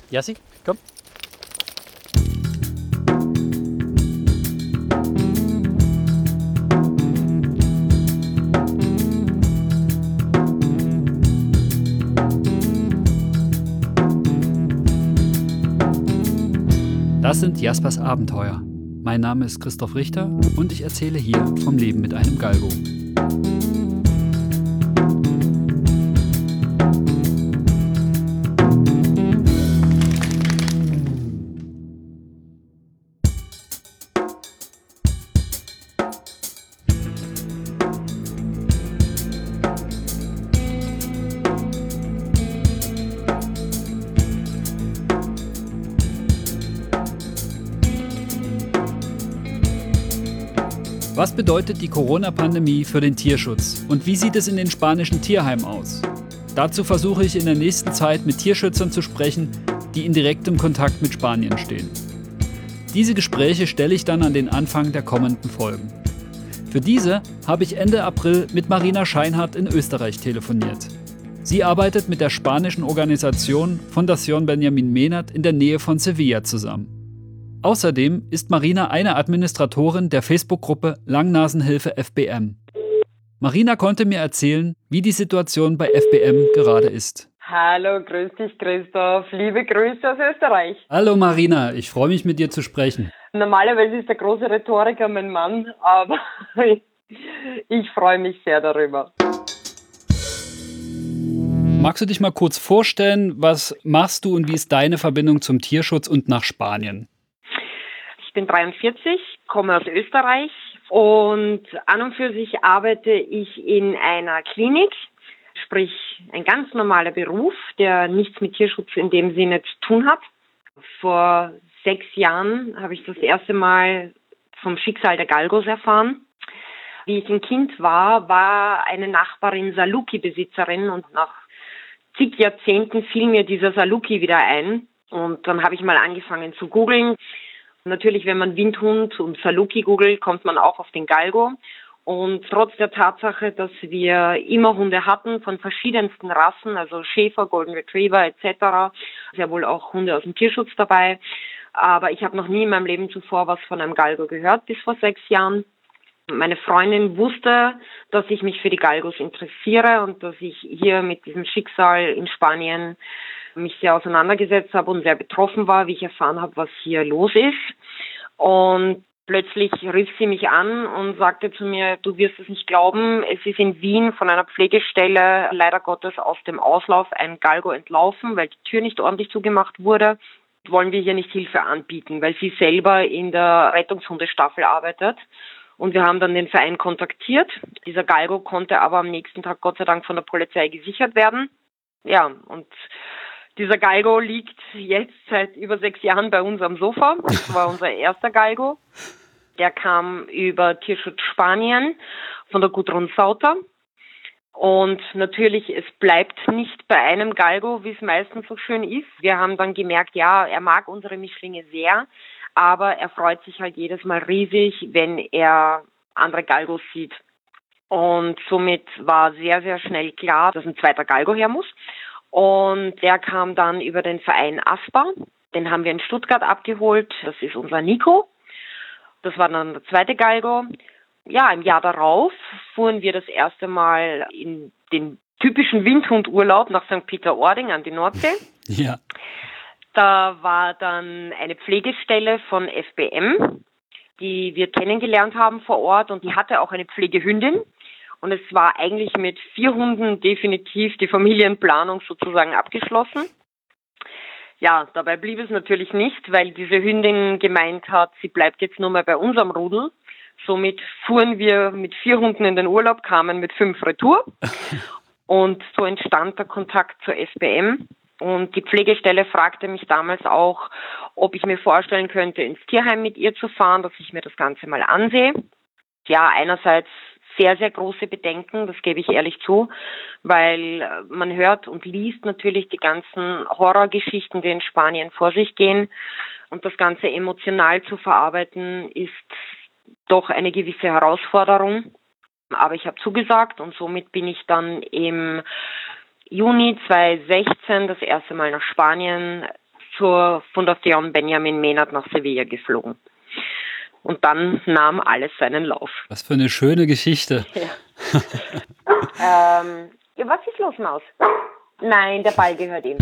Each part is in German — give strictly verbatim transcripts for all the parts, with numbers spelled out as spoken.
Jassi, komm. Das sind Jaspers Abenteuer. Mein Name ist Christoph Richter und ich erzähle hier vom Leben mit einem Galgo. Was bedeutet die Corona-Pandemie für den Tierschutz und wie sieht es in den spanischen Tierheimen aus? Dazu versuche ich in der nächsten Zeit mit Tierschützern zu sprechen, die in direktem Kontakt mit Spanien stehen. Diese Gespräche stelle ich dann an den Anfang der kommenden Folgen. Für diese habe ich Ende April mit Marina Scheinhardt in Österreich telefoniert. Sie arbeitet mit der spanischen Organisation Fundación Benjamín Ménard in der Nähe von Sevilla zusammen. Außerdem ist Marina eine Administratorin der Facebook-Gruppe Langnasenhilfe F B M. Marina konnte mir erzählen, wie die Situation bei F B M gerade ist. Hallo, grüß dich Christoph, liebe Grüße aus Österreich. Hallo Marina, ich freue mich mit dir zu sprechen. Normalerweise ist der große Rhetoriker mein Mann, aber ich freue mich sehr darüber. Magst du dich mal kurz vorstellen, was machst du und wie ist deine Verbindung zum Tierschutz und nach Spanien? Ich bin dreiundvierzig, komme aus Österreich und an und für sich arbeite ich in einer Klinik, sprich ein ganz normaler Beruf, der nichts mit Tierschutz in dem Sinne zu tun hat. Vor sechs Jahren habe ich das erste Mal vom Schicksal der Galgos erfahren. Wie ich ein Kind war, war eine Nachbarin Saluki-Besitzerin und nach zig Jahrzehnten fiel mir dieser Saluki wieder ein und dann habe ich mal angefangen zu googeln. Natürlich, wenn man Windhund und Saluki googelt, kommt man auch auf den Galgo. Und trotz der Tatsache, dass wir immer Hunde hatten von verschiedensten Rassen, also Schäfer, Golden Retriever et cetera, sehr wohl auch Hunde aus dem Tierschutz dabei. Aber ich habe noch nie in meinem Leben zuvor was von einem Galgo gehört, bis vor sechs Jahren. Meine Freundin wusste, dass ich mich für die Galgos interessiere und dass ich hier mit diesem Schicksal in Spanien mich sehr auseinandergesetzt habe und sehr betroffen war, wie ich erfahren habe, was hier los ist. Und plötzlich rief sie mich an und sagte zu mir, du wirst es nicht glauben, es ist in Wien von einer Pflegestelle leider Gottes aus dem Auslauf ein Galgo entlaufen, weil die Tür nicht ordentlich zugemacht wurde. Wollen wir hier nicht Hilfe anbieten, weil sie selber in der Rettungshundestaffel arbeitet. Und wir haben dann den Verein kontaktiert. Dieser Galgo konnte aber am nächsten Tag Gott sei Dank von der Polizei gesichert werden. Ja, und dieser Galgo liegt jetzt seit über sechs Jahren bei uns am Sofa. Das war unser erster Galgo. Der kam über Tierschutz Spanien von der Gudrun Sauter. Und natürlich, es bleibt nicht bei einem Galgo, wie es meistens so schön ist. Wir haben dann gemerkt, ja, er mag unsere Mischlinge sehr, aber er freut sich halt jedes Mal riesig, wenn er andere Galgos sieht. Und somit war sehr, sehr schnell klar, dass ein zweiter Galgo her muss. Und der kam dann über den Verein Aspa. Den haben wir in Stuttgart abgeholt. Das ist unser Nico. Das war dann der zweite Galgo. Ja, im Jahr darauf fuhren wir das erste Mal in den typischen Windhundurlaub nach Sankt Peter-Ording an die Nordsee. Ja. Da war dann eine Pflegestelle von F B M, die wir kennengelernt haben vor Ort und die hatte auch eine Pflegehündin. Und es war eigentlich mit vier Hunden definitiv die Familienplanung sozusagen abgeschlossen. Ja, dabei blieb es natürlich nicht, weil diese Hündin gemeint hat, sie bleibt jetzt nur mal bei unserem Rudel. Somit fuhren wir mit vier Hunden in den Urlaub, kamen mit fünf retour. Und so entstand der Kontakt zur F B M. Und die Pflegestelle fragte mich damals auch, ob ich mir vorstellen könnte, ins Tierheim mit ihr zu fahren, dass ich mir das Ganze mal ansehe. Ja, einerseits sehr, sehr große Bedenken, das gebe ich ehrlich zu, weil man hört und liest natürlich die ganzen Horrorgeschichten, die in Spanien vor sich gehen. Und das Ganze emotional zu verarbeiten, ist doch eine gewisse Herausforderung. Aber ich habe zugesagt und somit bin ich dann im Juni zweitausendsechzehn das erste Mal nach Spanien zur Fondation Benjamin Menard nach Sevilla geflogen. Und dann nahm alles seinen Lauf. Was für eine schöne Geschichte. Ja. ähm, ja, was ist los, Maus? Nein, der Ball gehört ihm.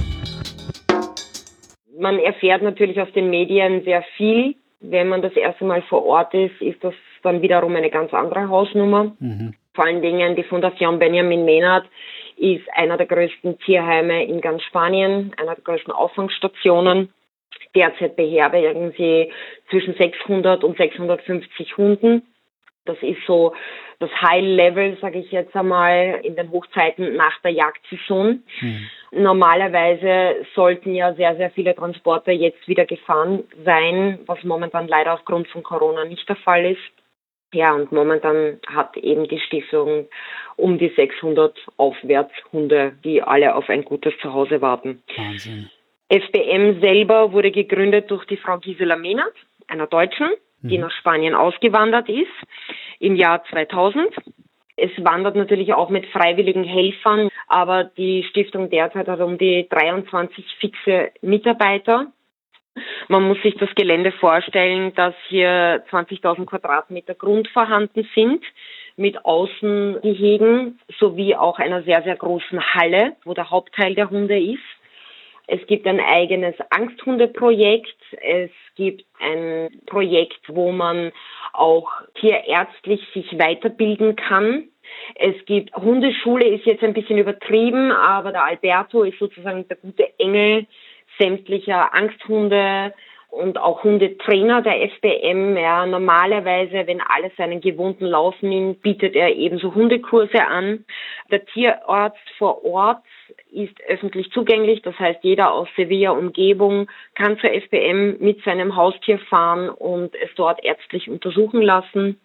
Man erfährt natürlich aus den Medien sehr viel. Wenn man das erste Mal vor Ort ist, ist das dann wiederum eine ganz andere Hausnummer. Mhm. Vor allen Dingen die Fondation Benjamin Menard ist einer der größten Tierheime in ganz Spanien, einer der größten Auffangstationen. Derzeit beherbergen sie zwischen sechshundert und sechshundertfünfzig Hunden. Das ist so das High-Level, sage ich jetzt einmal, in den Hochzeiten nach der Jagdsaison. Mhm. Normalerweise sollten ja sehr, sehr viele Transporter jetzt wieder gefahren sein, was momentan leider aufgrund von Corona nicht der Fall ist. Ja, und momentan hat eben die Stiftung um die sechshundert Aufwärtshunde, die alle auf ein gutes Zuhause warten. Wahnsinn. F B M selber wurde gegründet durch die Frau Gisela Menard, einer Deutschen, mhm. die nach Spanien ausgewandert ist im Jahr zweitausend. Es wandert natürlich auch mit freiwilligen Helfern, aber die Stiftung derzeit hat um die dreiundzwanzig fixe Mitarbeiter. Man muss sich das Gelände vorstellen, dass hier zwanzigtausend Quadratmeter Grund vorhanden sind, mit Außengehegen sowie auch einer sehr, sehr großen Halle, wo der Hauptteil der Hunde ist. Es gibt ein eigenes Angsthundeprojekt. Es gibt ein Projekt, wo man auch tierärztlich sich weiterbilden kann. Es gibt Hundeschule, ist jetzt ein bisschen übertrieben, aber der Alberto ist sozusagen der gute Engel sämtlicher Angsthunde und auch Hundetrainer der F B M. Ja, normalerweise, wenn alles seinen gewohnten Lauf nimmt, bietet er ebenso Hundekurse an. Der Tierarzt vor Ort ist öffentlich zugänglich, das heißt, jeder aus Sevilla-Umgebung kann zur F B M mit seinem Haustier fahren und es dort ärztlich untersuchen lassen.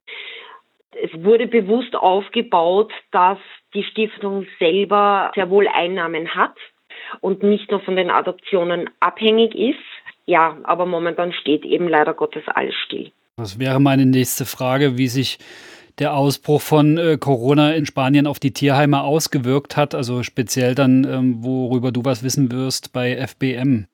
Es wurde bewusst aufgebaut, dass die Stiftung selber sehr wohl Einnahmen hat und nicht nur von den Adoptionen abhängig ist. Ja, aber momentan steht eben leider Gottes alles still. Das wäre meine nächste Frage, wie sich der Ausbruch von äh, Corona in Spanien auf die Tierheime ausgewirkt hat, also speziell dann, ähm, worüber du was wissen wirst, bei F B M.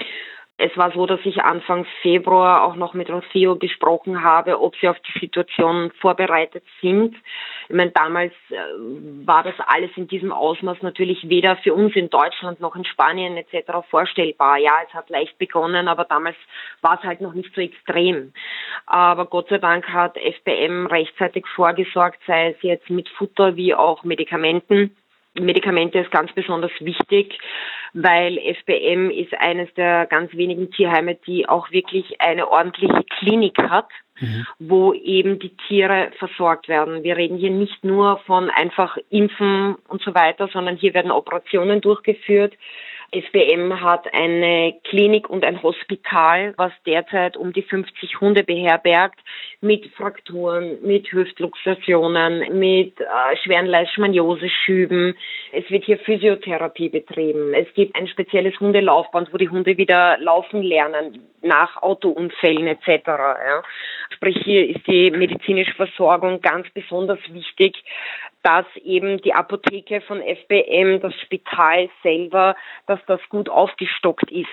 Es war so, dass ich Anfang Februar auch noch mit Rocío gesprochen habe, ob sie auf die Situation vorbereitet sind. Ich meine, damals äh, war das alles in diesem Ausmaß natürlich weder für uns in Deutschland noch in Spanien et cetera vorstellbar. Ja, es hat leicht begonnen, aber damals war es halt noch nicht so extrem. Aber Gott sei Dank hat F B M rechtzeitig vorgesorgt, sei es jetzt mit Futter wie auch Medikamenten. Medikamente ist ganz besonders wichtig, weil F B M ist eines der ganz wenigen Tierheime, die auch wirklich eine ordentliche Klinik hat, mhm. wo eben die Tiere versorgt werden. Wir reden hier nicht nur von einfach Impfen und so weiter, sondern hier werden Operationen durchgeführt. F B M hat eine Klinik und ein Hospital, was derzeit um die fünfzig Hunde beherbergt, mit Frakturen, mit Hüftluxationen, mit äh, schweren Leishmaniose-Schüben. Es wird hier Physiotherapie betrieben. Es gibt ein spezielles Hundelaufband, wo die Hunde wieder laufen lernen, nach Autounfällen et cetera. Ja. Sprich, hier ist die medizinische Versorgung ganz besonders wichtig, dass eben die Apotheke von F B M, das Spital selber, dass das gut aufgestockt ist.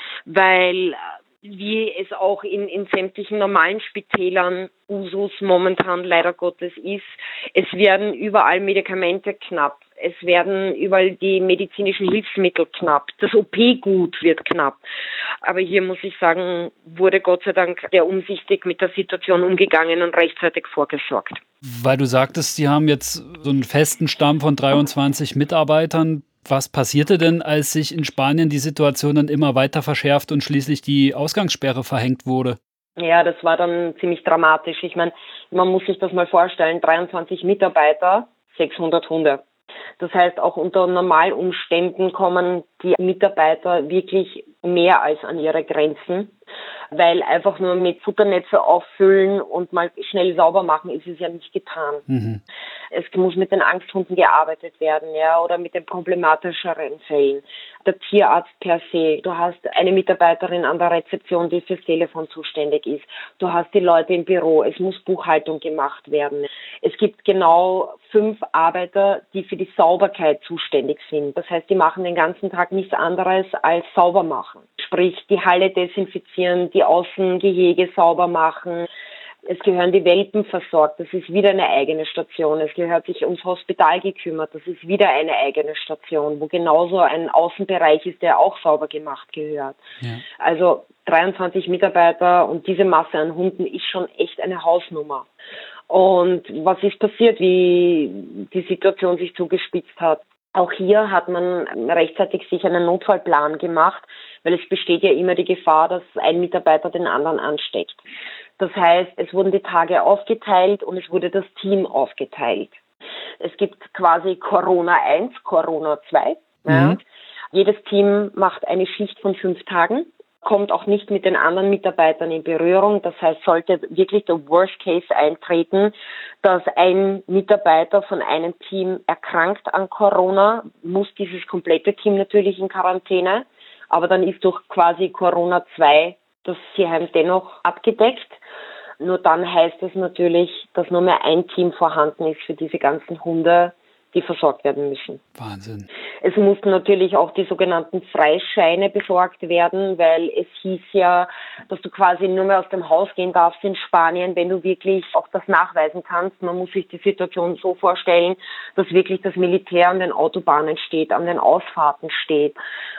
Weil, wie es auch in, in sämtlichen normalen Spitälern Usus momentan leider Gottes ist, es werden überall Medikamente knapp. Es werden überall die medizinischen Hilfsmittel knapp. Das O P-Gut wird knapp. Aber hier muss ich sagen, wurde Gott sei Dank sehr umsichtig mit der Situation umgegangen und rechtzeitig vorgesorgt. Weil du sagtest, Sie haben jetzt so einen festen Stamm von dreiundzwanzig Mitarbeitern. Was passierte denn, als sich in Spanien die Situation dann immer weiter verschärft und schließlich die Ausgangssperre verhängt wurde? Ja, das war dann ziemlich dramatisch. Ich meine, man muss sich das mal vorstellen, dreiundzwanzig Mitarbeiter, sechshundert Hunde. Das heißt, auch unter Normalumständen kommen die Mitarbeiter wirklich mehr als an ihre Grenzen, weil einfach nur mit Futternetze auffüllen und mal schnell sauber machen ist es ja nicht getan. Mhm. Es muss mit den Angsthunden gearbeitet werden, ja, oder mit den problematischeren Fällen. Der Tierarzt per se. Du hast eine Mitarbeiterin an der Rezeption, die fürs Telefon zuständig ist. Du hast die Leute im Büro. Es muss Buchhaltung gemacht werden. Es gibt genau fünf Arbeiter, die für die Sauberkeit zuständig sind. Das heißt, die machen den ganzen Tag nichts anderes als sauber machen. sprich die Halle desinfizieren, die Außengehege sauber machen. Es gehören die Welpen versorgt, das ist wieder eine eigene Station. Es gehört sich ums Hospital gekümmert, das ist wieder eine eigene Station, wo genauso ein Außenbereich ist, der auch sauber gemacht gehört. Ja. Also dreiundzwanzig Mitarbeiter und diese Masse an Hunden ist schon echt eine Hausnummer. Und was ist passiert, wie die Situation sich zugespitzt hat? Auch hier hat man rechtzeitig sich einen Notfallplan gemacht, weil es besteht ja immer die Gefahr, dass ein Mitarbeiter den anderen ansteckt. Das heißt, es wurden die Tage aufgeteilt und es wurde das Team aufgeteilt. Es gibt quasi Corona eins, Corona zwei. Mhm. Ja. Jedes Team macht eine Schicht von fünf Tagen, kommt auch nicht mit den anderen Mitarbeitern in Berührung. Das heißt, sollte wirklich der Worst Case eintreten, dass ein Mitarbeiter von einem Team erkrankt an Corona, muss dieses komplette Team natürlich in Quarantäne. Aber dann ist durch quasi Corona zwei das Tierheim dennoch abgedeckt. Nur dann heißt es natürlich, dass nur mehr ein Team vorhanden ist für diese ganzen Hunde, die versorgt werden müssen. Wahnsinn. Es mussten natürlich auch die sogenannten Freischeine besorgt werden, weil es hieß ja, dass du quasi nur mehr aus dem Haus gehen darfst in Spanien, wenn du wirklich auch das nachweisen kannst. Man muss sich die Situation so vorstellen, dass wirklich das Militär an den Autobahnen steht, an den Ausfahrten steht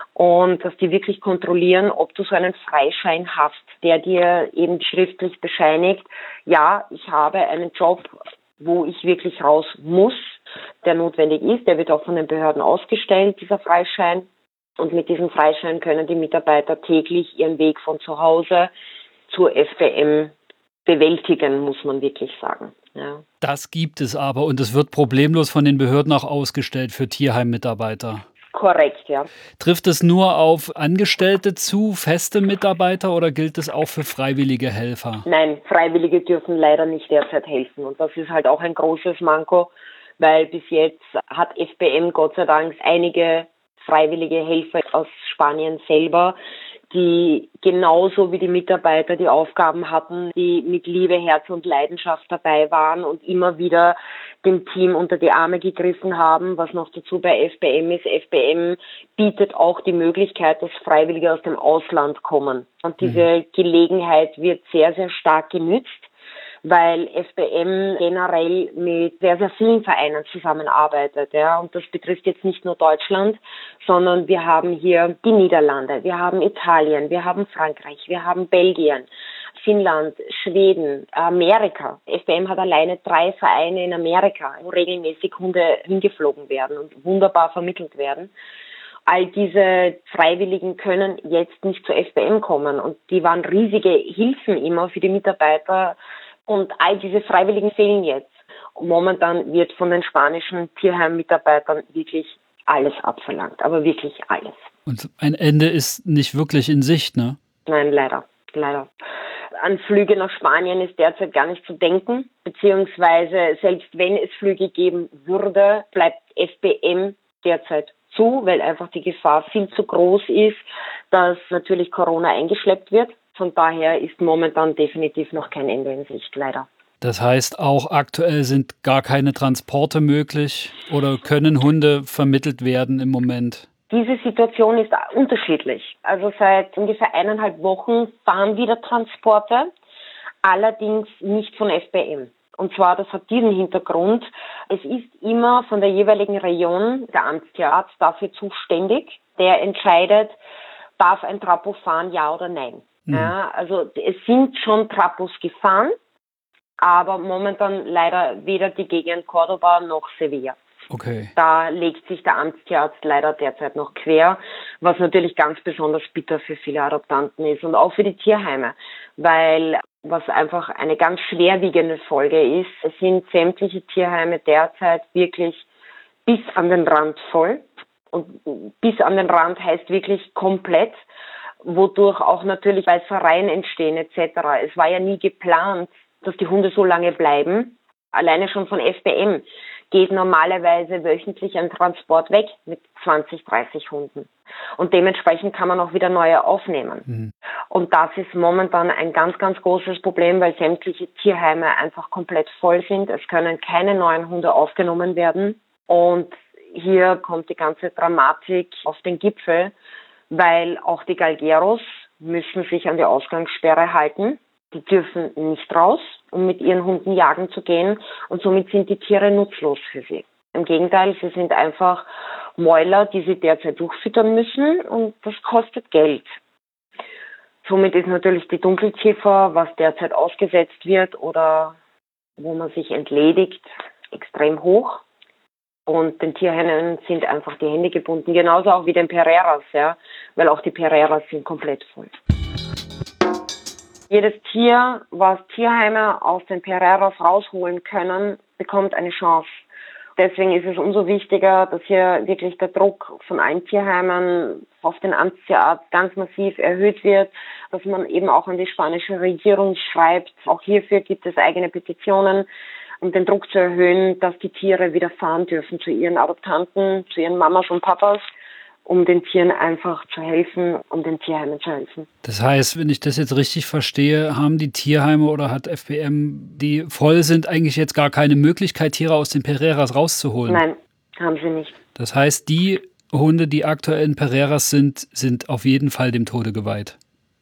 und dass die wirklich kontrollieren, ob du so einen Freischein hast, der dir eben schriftlich bescheinigt, ja, ich habe einen Job, wo ich wirklich raus muss, der notwendig ist. Der wird auch von den Behörden ausgestellt, dieser Freischein. Und mit diesem Freischein können die Mitarbeiter täglich ihren Weg von zu Hause zur F B M bewältigen, muss man wirklich sagen. Ja. Das gibt es aber und es wird problemlos von den Behörden auch ausgestellt für Tierheim-Mitarbeiter. Korrekt, ja. Trifft es nur auf Angestellte zu, feste Mitarbeiter, oder gilt es auch für freiwillige Helfer? Nein, Freiwillige dürfen leider nicht derzeit helfen. Und das ist halt auch ein großes Manko, weil bis jetzt hat F B M Gott sei Dank einige freiwillige Helfer aus Spanien selber, die genauso wie die Mitarbeiter die Aufgaben hatten, die mit Liebe, Herz und Leidenschaft dabei waren und immer wieder dem Team unter die Arme gegriffen haben. Was noch dazu bei F B M ist, F B M bietet auch die Möglichkeit, dass Freiwillige aus dem Ausland kommen. Und diese mhm. Gelegenheit wird sehr, sehr stark genützt, weil F B M generell mit sehr, sehr vielen Vereinen zusammenarbeitet. Ja. Und das betrifft jetzt nicht nur Deutschland, sondern wir haben hier die Niederlande, wir haben Italien, wir haben Frankreich, wir haben Belgien, Finnland, Schweden, Amerika. F B M hat alleine drei Vereine in Amerika, wo regelmäßig Hunde hingeflogen werden und wunderbar vermittelt werden. All diese Freiwilligen können jetzt nicht zur F B M kommen und die waren riesige Hilfen immer für die Mitarbeiter. Und all diese Freiwilligen fehlen jetzt. Und momentan wird von den spanischen Tierheim-Mitarbeitern wirklich alles abverlangt, aber wirklich alles. Und ein Ende ist nicht wirklich in Sicht, ne? Nein, leider, leider. An Flüge nach Spanien ist derzeit gar nicht zu denken, beziehungsweise selbst wenn es Flüge geben würde, bleibt F B M derzeit zu, weil einfach die Gefahr viel zu groß ist, dass natürlich Corona eingeschleppt wird. Von daher ist momentan definitiv noch kein Ende in Sicht, leider. Das heißt, auch aktuell sind gar keine Transporte möglich oder können Hunde vermittelt werden im Moment? Diese Situation ist unterschiedlich. Also seit ungefähr eineinhalb Wochen fahren wieder Transporte, allerdings nicht von F B M. Und zwar, das hat diesen Hintergrund, es ist immer von der jeweiligen Region der Amtstierarzt dafür zuständig, der entscheidet, darf ein Trapo fahren, ja oder nein. Ja, also es sind schon Trapos gefahren, aber momentan leider weder die Gegend Cordoba noch Sevilla. Okay. Da legt sich der Amtstierarzt leider derzeit noch quer, was natürlich ganz besonders bitter für viele Adoptanten ist und auch für die Tierheime, weil was einfach eine ganz schwerwiegende Folge ist, es sind sämtliche Tierheime derzeit wirklich bis an den Rand voll. Und bis an den Rand heißt wirklich komplett, wodurch auch natürlich Beißereien entstehen et cetera. Es war ja nie geplant, dass die Hunde so lange bleiben. Alleine schon von F B M geht normalerweise wöchentlich ein Transport weg mit zwanzig, dreißig Hunden. Und dementsprechend kann man auch wieder neue aufnehmen. Mhm. Und das ist momentan ein ganz, ganz großes Problem, weil sämtliche Tierheime einfach komplett voll sind. Es können keine neuen Hunde aufgenommen werden. Und hier kommt die ganze Dramatik auf den Gipfel, weil auch die Galgeros müssen sich an die Ausgangssperre halten. Die dürfen nicht raus, um mit ihren Hunden jagen zu gehen, und somit sind die Tiere nutzlos für sie. Im Gegenteil, sie sind einfach Mäuler, die sie derzeit durchfüttern müssen, und das kostet Geld. Somit ist natürlich die Dunkelziffer, was derzeit ausgesetzt wird oder wo man sich entledigt, extrem hoch. Und den Tierheimen sind einfach die Hände gebunden, genauso auch wie den Pereiras, ja, weil auch die Pereiras sind komplett voll. Jedes Tier, was Tierheime aus den Pereiras rausholen können, bekommt eine Chance. Deswegen ist es umso wichtiger, dass hier wirklich der Druck von allen Tierheimen auf den Amtstierarzt ganz massiv erhöht wird, dass man eben auch an die spanische Regierung schreibt. Auch hierfür gibt es eigene Petitionen, um den Druck zu erhöhen, dass die Tiere wieder fahren dürfen zu ihren Adoptanten, zu ihren Mamas und Papas, um den Tieren einfach zu helfen, um den Tierheimen zu helfen. Das heißt, wenn ich das jetzt richtig verstehe, haben die Tierheime oder hat F B M, die voll sind, eigentlich jetzt gar keine Möglichkeit, Tiere aus den Pereiras rauszuholen? Nein, haben sie nicht. Das heißt, die Hunde, die aktuell in Pereiras sind, sind auf jeden Fall dem Tode geweiht?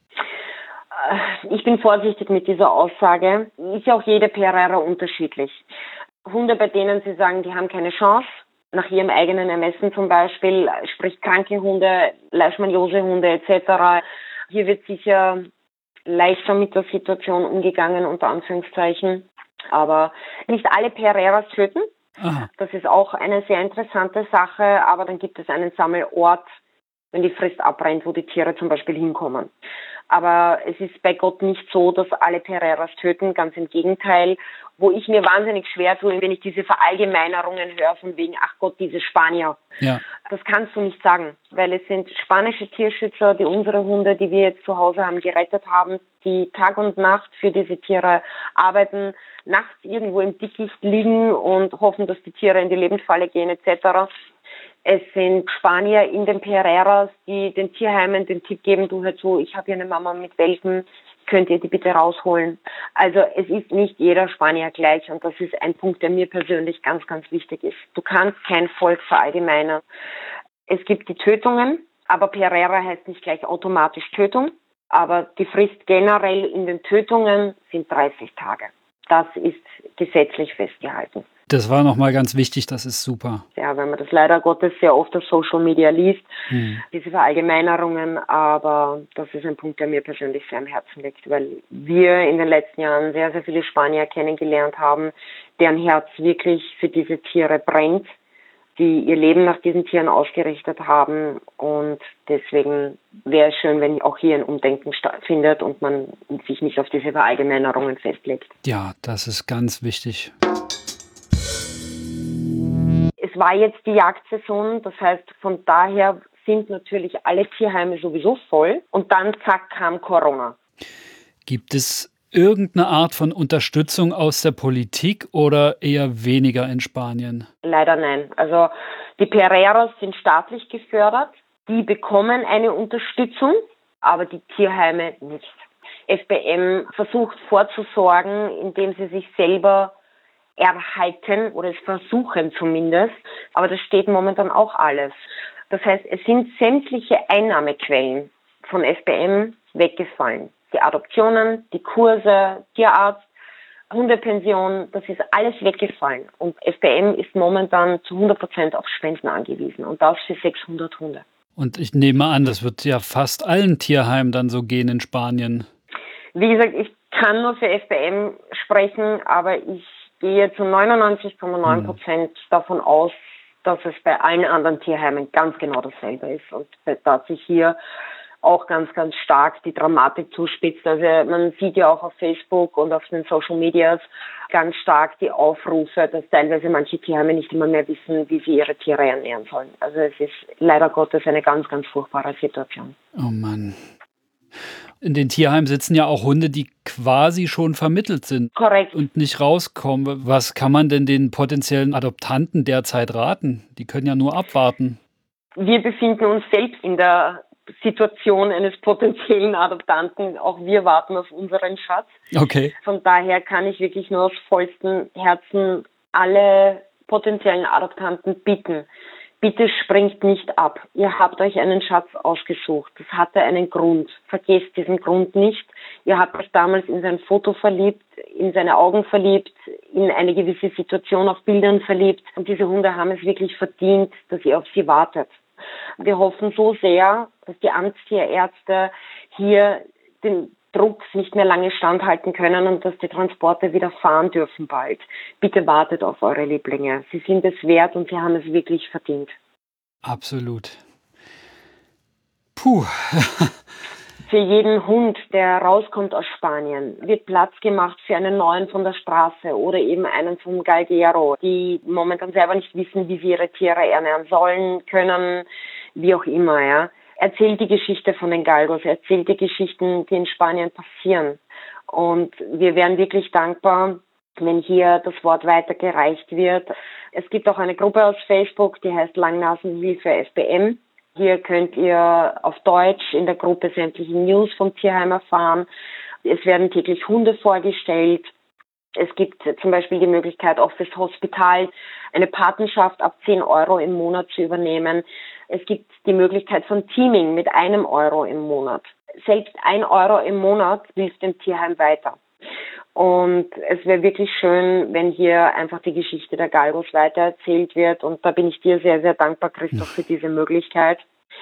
Ich bin vorsichtig mit dieser Aussage. Ist ja auch jede Pereira unterschiedlich. Hunde, bei denen sie sagen, die haben keine Chance, nach ihrem eigenen Ermessen zum Beispiel, sprich kranke Hunde, Leishmaniose-Hunde et cetera. Hier wird sicher leichter mit der Situation umgegangen, unter Anführungszeichen. Aber nicht alle Pereiras töten. Aha. Das ist auch eine sehr interessante Sache. Aber dann gibt es einen Sammelort, wenn die Frist abbrennt, wo die Tiere zum Beispiel hinkommen. Aber es ist bei Gott nicht so, dass alle Pereiras töten, ganz im Gegenteil. Wo ich mir wahnsinnig schwer tue, wenn ich diese Verallgemeinerungen höre, von wegen, ach Gott, diese Spanier. Ja. Das kannst du nicht sagen, weil es sind spanische Tierschützer, die unsere Hunde, die wir jetzt zu Hause haben, gerettet haben, die Tag und Nacht für diese Tiere arbeiten, nachts irgendwo im Dickicht liegen und hoffen, dass die Tiere in die Lebensfalle gehen et cetera. Es sind Spanier in den Pereiras, die den Tierheimen den Tipp geben, du hör zu, ich habe hier eine Mama mit Welpen, könnt ihr die bitte rausholen. Also es ist nicht jeder Spanier gleich, und das ist ein Punkt, der mir persönlich ganz, ganz wichtig ist. Du kannst kein Volk verallgemeinern. Es gibt die Tötungen, aber Pereira heißt nicht gleich automatisch Tötung, aber die Frist generell in den Tötungen sind dreißig Tage. Das ist gesetzlich festgehalten. Das war nochmal ganz wichtig, das ist super. Ja, wenn man das leider Gottes sehr oft auf Social Media liest, hm. diese Verallgemeinerungen, aber das ist ein Punkt, der mir persönlich sehr am Herzen liegt, weil wir in den letzten Jahren sehr, sehr viele Spanier kennengelernt haben, deren Herz wirklich für diese Tiere brennt, die ihr Leben nach diesen Tieren ausgerichtet haben, und deswegen wäre es schön, wenn auch hier ein Umdenken stattfindet und man sich nicht auf diese Verallgemeinerungen festlegt. Ja, das ist ganz wichtig. Es war jetzt die Jagdsaison, das heißt, von daher sind natürlich alle Tierheime sowieso voll, und dann zack kam Corona. Gibt es irgendeine Art von Unterstützung aus der Politik oder eher weniger in Spanien? Leider nein. Also die Pereiras sind staatlich gefördert, die bekommen eine Unterstützung, aber die Tierheime nicht. F B M versucht vorzusorgen, indem sie sich selber erhalten oder es versuchen zumindest, aber das steht momentan auch alles. Das heißt, es sind sämtliche Einnahmequellen von F B M weggefallen. Die Adoptionen, die Kurse, Tierarzt, Hundepension, das ist alles weggefallen. Und F B M ist momentan zu hundert Prozent auf Spenden angewiesen, und das für sechshundert Hunde. Und ich nehme an, das wird ja fast allen Tierheimen dann so gehen in Spanien. Wie gesagt, ich kann nur für F B M sprechen, aber ich gehe zu neunundneunzig Komma neun Prozent hm. davon aus, dass es bei allen anderen Tierheimen ganz genau dasselbe ist, und dass sich hier auch ganz, ganz stark die Dramatik zuspitzt. Also man sieht ja auch auf Facebook und auf den Social Medias ganz stark die Aufrufe, dass teilweise manche Tierheime nicht immer mehr wissen, wie sie ihre Tiere ernähren sollen. Also es ist leider Gottes eine ganz, ganz furchtbare Situation. Oh Mann. In den Tierheimen sitzen ja auch Hunde, die quasi schon vermittelt sind. Korrekt. Und nicht rauskommen. Was kann man denn den potenziellen Adoptanten derzeit raten? Die können ja nur abwarten. Wir befinden uns selbst in der Situation eines potenziellen Adoptanten. Auch wir warten auf unseren Schatz. Okay. Von daher kann ich wirklich nur aus vollstem Herzen alle potenziellen Adoptanten bitten, Bitte springt nicht ab. Ihr habt euch einen Schatz ausgesucht. Das hatte einen Grund. Vergesst diesen Grund nicht. Ihr habt euch damals in sein Foto verliebt, in seine Augen verliebt, in eine gewisse Situation auf Bildern verliebt. Und diese Hunde haben es wirklich verdient, dass ihr auf sie wartet. Wir hoffen so sehr, dass die Amtstierärzte hier den Druck nicht mehr lange standhalten können und dass die Transporte wieder fahren dürfen bald. Bitte wartet auf eure Lieblinge. Sie sind es wert und sie haben es wirklich verdient. Absolut. Puh. Für jeden Hund, der rauskommt aus Spanien, wird Platz gemacht für einen neuen von der Straße oder eben einen vom Galguero, die momentan selber nicht wissen, wie sie ihre Tiere ernähren sollen, können, wie auch immer, ja. Erzählt die Geschichte von den Galgos, erzählt die Geschichten, die in Spanien passieren. Und wir wären wirklich dankbar, wenn hier das Wort weitergereicht wird. Es gibt auch eine Gruppe aus Facebook, die heißt Langnasenhilfe F B M. Hier könnt ihr auf Deutsch in der Gruppe sämtliche News vom Tierheim erfahren. Es werden täglich Hunde vorgestellt. Es gibt zum Beispiel die Möglichkeit, auch fürs Hospital eine Patenschaft ab zehn Euro im Monat zu übernehmen. Es gibt die Möglichkeit von Teaming mit einem Euro im Monat. Selbst ein Euro im Monat hilft dem Tierheim weiter. Und es wäre wirklich schön, wenn hier einfach die Geschichte der Galgos weitererzählt wird. Und da bin ich dir sehr, sehr dankbar, Christoph, für diese Möglichkeit.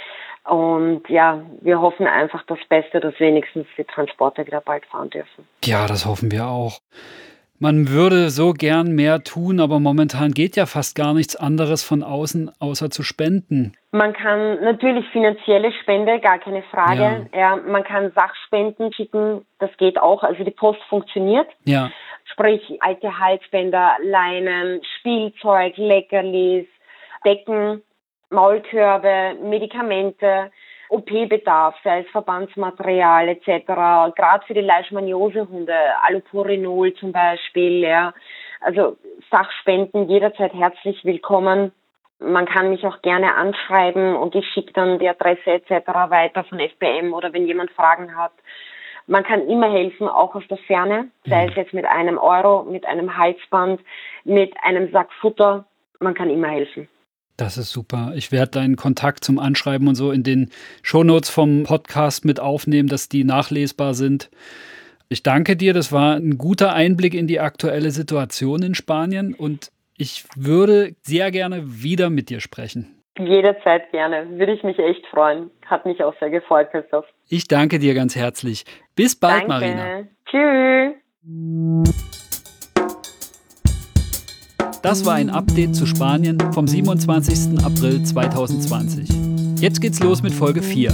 Und ja, wir hoffen einfach das Beste, dass wenigstens die Transporte wieder bald fahren dürfen. Ja, das hoffen wir auch. Man würde so gern mehr tun, aber momentan geht ja fast gar nichts anderes von außen, außer zu spenden. Man kann natürlich finanzielle Spende, gar keine Frage. Ja. Ja, man kann Sachspenden schicken, das geht auch. Also die Post funktioniert. Ja. Sprich, alte Halsbänder, Leinen, Spielzeug, Leckerlis, Decken, Maulkörbe, Medikamente, O P-Bedarf, sei es Verbandsmaterial et cetera. Gerade für die Leishmaniose-Hunde, Allopurinol zum Beispiel. Ja. Also Sachspenden jederzeit herzlich willkommen. Man kann mich auch gerne anschreiben und ich schicke dann die Adresse et cetera weiter von F B M oder wenn jemand Fragen hat. Man kann immer helfen, auch aus der Ferne, sei es jetzt mit einem Euro, mit einem Halsband, mit einem Sack Futter. Man kann immer helfen. Das ist super. Ich werde deinen Kontakt zum Anschreiben und so in den Shownotes vom Podcast mit aufnehmen, dass die nachlesbar sind. Ich danke dir. Das war ein guter Einblick in die aktuelle Situation in Spanien und ich würde sehr gerne wieder mit dir sprechen. Jederzeit gerne. Würde ich mich echt freuen. Hat mich auch sehr gefreut, Christoph. Ich danke dir ganz herzlich. Bis bald, danke. Marina. Tschüss. Das war ein Update zu Spanien vom siebenundzwanzigsten April zweitausendzwanzig. Jetzt geht's los mit Folge vier.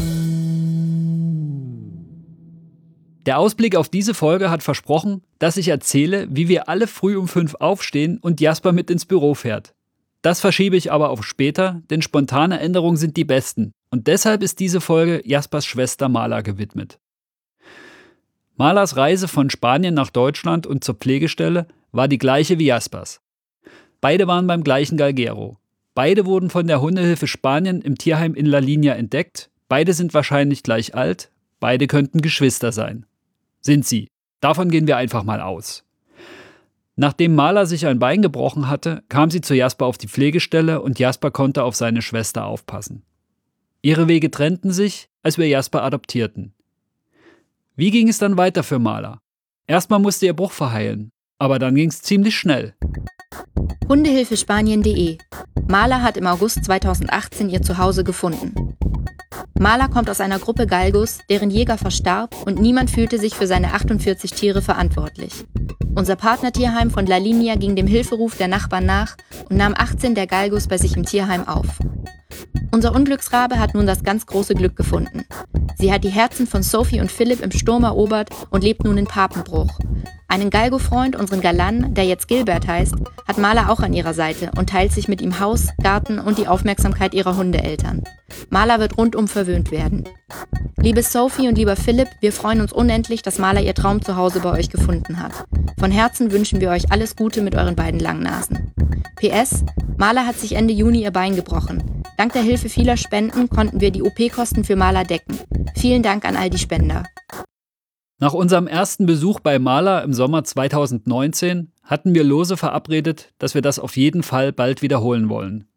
Der Ausblick auf diese Folge hat versprochen, dass ich erzähle, wie wir alle früh um fünf aufstehen und Jasper mit ins Büro fährt. Das verschiebe ich aber auf später, denn spontane Änderungen sind die besten. Und deshalb ist diese Folge Jaspers Schwester Marla gewidmet. Marlas Reise von Spanien nach Deutschland und zur Pflegestelle war die gleiche wie Jaspers. Beide waren beim gleichen Galguero. Beide wurden von der Hundehilfe Spanien im Tierheim in La Línea entdeckt. Beide sind wahrscheinlich gleich alt. Beide könnten Geschwister sein. Sind sie. Davon gehen wir einfach mal aus. Nachdem Marla sich ein Bein gebrochen hatte, kam sie zu Jasper auf die Pflegestelle und Jasper konnte auf seine Schwester aufpassen. Ihre Wege trennten sich, als wir Jasper adoptierten. Wie ging es dann weiter für Marla? Erstmal musste ihr Bruch verheilen, aber dann ging es ziemlich schnell. Hundehilfe Spanien punkt de. Marla hat im August zweitausendachtzehn ihr Zuhause gefunden. Marla kommt aus einer Gruppe Galgos, deren Jäger verstarb und niemand fühlte sich für seine achtundvierzig Tiere verantwortlich. Unser Partnertierheim von La Línea ging dem Hilferuf der Nachbarn nach und nahm achtzehn der Galgos bei sich im Tierheim auf. Unser Unglücksrabe hat nun das ganz große Glück gefunden. Sie hat die Herzen von Sophie und Philipp im Sturm erobert und lebt nun in Papenbruch. Einen Galgo-Freund, unseren Galan, der jetzt Gilbert heißt, hat Marla auch an ihrer Seite und teilt sich mit ihm Haus, Garten und die Aufmerksamkeit ihrer Hundeeltern. Marla wird rundum verwöhnt werden. Liebe Sophie und lieber Philipp, wir freuen uns unendlich, dass Marla ihr Traumzuhause bei euch gefunden hat. Von Herzen wünschen wir euch alles Gute mit euren beiden Langnasen. P S. Marla hat sich Ende Juni ihr Bein gebrochen. Dank der Hilfe vieler Spenden konnten wir die O P-Kosten für Marla decken. Vielen Dank an all die Spender. Nach unserem ersten Besuch bei Marla im Sommer zweitausendneunzehn hatten wir lose verabredet, dass wir das auf jeden Fall bald wiederholen wollen.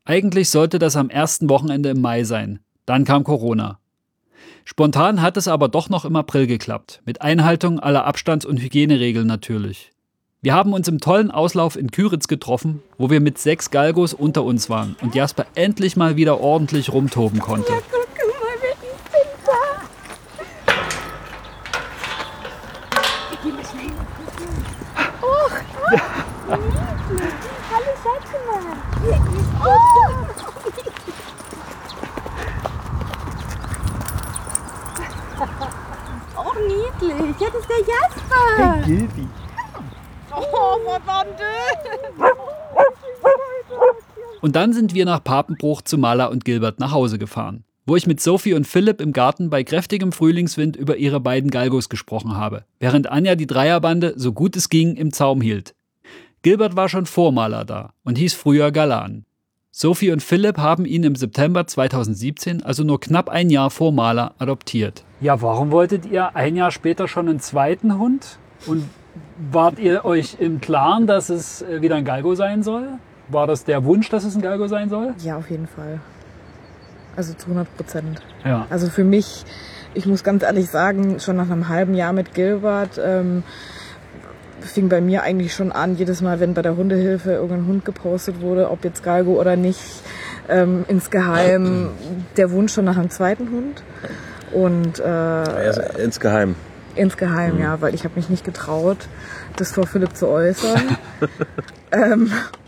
Eigentlich sollte das am ersten Wochenende im Mai sein. Dann kam Corona. Spontan hat es aber doch noch im April geklappt. Mit Einhaltung aller Abstands- und Hygieneregeln natürlich. Wir haben uns im tollen Auslauf in Kyritz getroffen, wo wir mit sechs Galgos unter uns waren und Jasper endlich mal wieder ordentlich rumtoben konnte. Ja, guck mal, wer ist denn da? Geh mal schnell. Oh, oh. Ja. Hallo, Schatz mal. Oh. Oh, niedlich. Ja, das ist der Jasper. Hey, Gilby. Oh, verdammt. Und dann sind wir nach Papenbruch zu Mala und Gilbert nach Hause gefahren, wo ich mit Sophie und Philipp im Garten bei kräftigem Frühlingswind über ihre beiden Galgos gesprochen habe, während Anja die Dreierbande, so gut es ging, im Zaum hielt. Gilbert war schon vor Mala da und hieß früher Galan. Sophie und Philipp haben ihn im September zweitausendsiebzehn, also nur knapp ein Jahr vor Mala, adoptiert. Ja, warum wolltet ihr ein Jahr später schon einen zweiten Hund? Und wart ihr euch im Klaren, dass es wieder ein Galgo sein soll? War das der Wunsch, dass es ein Galgo sein soll? Ja, auf jeden Fall. Also zu hundert Prozent. Ja. Also für mich, ich muss ganz ehrlich sagen, schon nach einem halben Jahr mit Gilbert ähm, fing bei mir eigentlich schon an, jedes Mal, wenn bei der Hundehilfe irgendein Hund gepostet wurde, ob jetzt Galgo oder nicht, ähm, insgeheim der Wunsch schon nach einem zweiten Hund. Und äh, also insgeheim. Insgeheim, mhm. ja, weil ich habe mich nicht getraut, das vor Philipp zu äußern. ähm,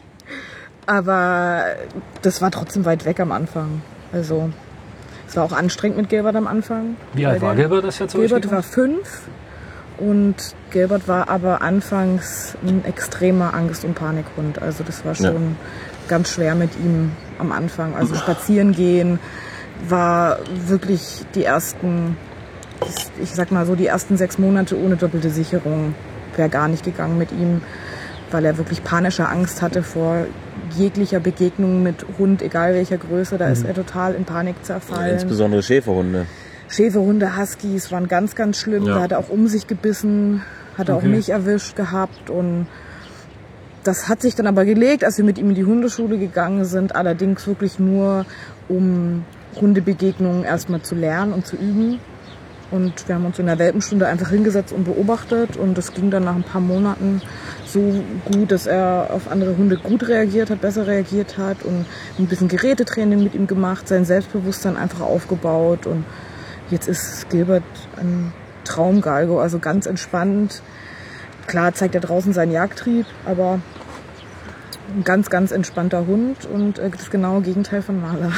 aber das war trotzdem weit weg am Anfang. Also es war auch anstrengend mit Gilbert am Anfang. Wie alt war Gilbert das jetzt? Gilbert war fünf und Gilbert war aber anfangs ein extremer Angst- und Panikhund. Also das war schon ja. ganz schwer mit ihm am Anfang. Also spazieren gehen war wirklich die ersten... Ich sag mal so, die ersten sechs Monate ohne doppelte Sicherung wäre gar nicht gegangen mit ihm, weil er wirklich panische Angst hatte vor jeglicher Begegnung mit Hund, egal welcher Größe. Da mhm. ist er total in Panik zerfallen. Ja, insbesondere Schäferhunde. Schäferhunde, Huskies waren ganz, ganz schlimm. Ja. Da hat er auch um sich gebissen, hat er okay. auch mich erwischt gehabt. Und das hat sich dann aber gelegt, als wir mit ihm in die Hundeschule gegangen sind. Allerdings wirklich nur, um Hundebegegnungen erstmal zu lernen und zu üben. Und wir haben uns in der Welpenstunde einfach hingesetzt und beobachtet. Und das ging dann nach ein paar Monaten so gut, dass er auf andere Hunde gut reagiert hat, besser reagiert hat. Und ein bisschen Gerätetraining mit ihm gemacht, sein Selbstbewusstsein einfach aufgebaut. Und jetzt ist Gilbert ein Traumgalgo, also ganz entspannt. Klar zeigt er draußen seinen Jagdtrieb, aber ein ganz, ganz entspannter Hund. Und das genaue Gegenteil von Mala.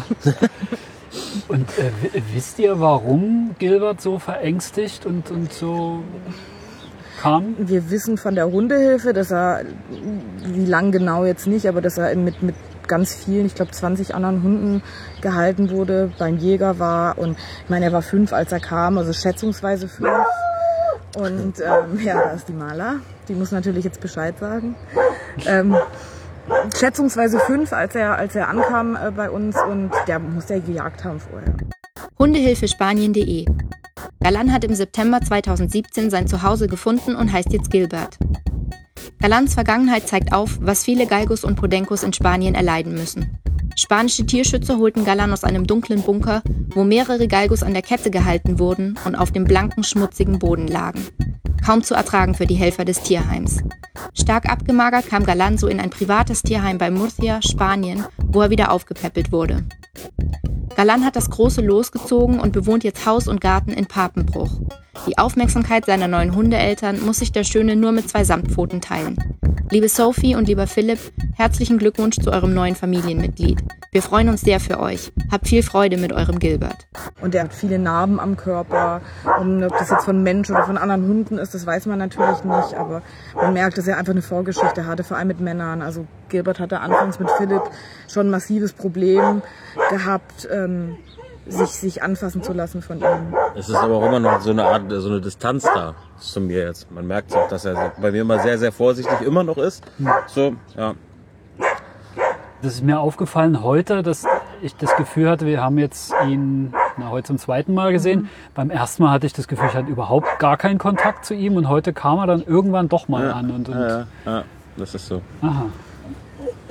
Und äh, wisst ihr, warum Gilbert so verängstigt und, und so kam? Wir wissen von der Hundehilfe, dass er, wie lang genau jetzt nicht, aber dass er mit, mit ganz vielen, ich glaube zwanzig anderen Hunden gehalten wurde, beim Jäger war. Und ich meine, er war fünf, als er kam, also schätzungsweise fünf. Und ähm, ja, da ist die Mala, die muss natürlich jetzt Bescheid sagen. Ähm, Schätzungsweise fünf, als er, als er ankam äh, bei uns, und der muss ja gejagt haben vorher. Hundehilfespanien punkt de. Galan hat im September zweitausendsiebzehn sein Zuhause gefunden und heißt jetzt Gilbert. Galans Vergangenheit zeigt auf, was viele Galgos und Podencos in Spanien erleiden müssen. Spanische Tierschützer holten Galan aus einem dunklen Bunker, wo mehrere Galgos an der Kette gehalten wurden und auf dem blanken, schmutzigen Boden lagen. Kaum zu ertragen für die Helfer des Tierheims. Stark abgemagert kam Galan so in ein privates Tierheim bei Murcia, Spanien, wo er wieder aufgepäppelt wurde. Galan hat das große Los gezogen und bewohnt jetzt Haus und Garten in Papenbruch. Die Aufmerksamkeit seiner neuen Hundeeltern muss sich der Schöne nur mit zwei Samtpfoten teilen. Liebe Sophie und lieber Philipp, herzlichen Glückwunsch zu eurem neuen Familienmitglied. Wir freuen uns sehr für euch. Habt viel Freude mit eurem Gilbert. Und er hat viele Narben am Körper. Und ob das jetzt von Mensch oder von anderen Hunden ist, das weiß man natürlich nicht. Aber man merkt, dass er einfach eine Vorgeschichte hatte, vor allem mit Männern. Also Gilbert hatte anfangs mit Philipp schon ein massives Problem gehabt, ähm, sich, sich anfassen zu lassen von ihm. Es ist aber auch immer noch so eine Art, so eine Distanz da zu mir jetzt. Man merkt auch, dass er bei mir immer sehr, sehr vorsichtig immer noch ist. So, ja. Das ist mir aufgefallen heute, dass ich das Gefühl hatte, wir haben jetzt ihn na, heute zum zweiten Mal gesehen. Mhm. Beim ersten Mal hatte ich das Gefühl, ich hatte überhaupt gar keinen Kontakt zu ihm, und heute kam er dann irgendwann doch mal ja, an. Und, und ja, ja, ja, das ist so. Aha.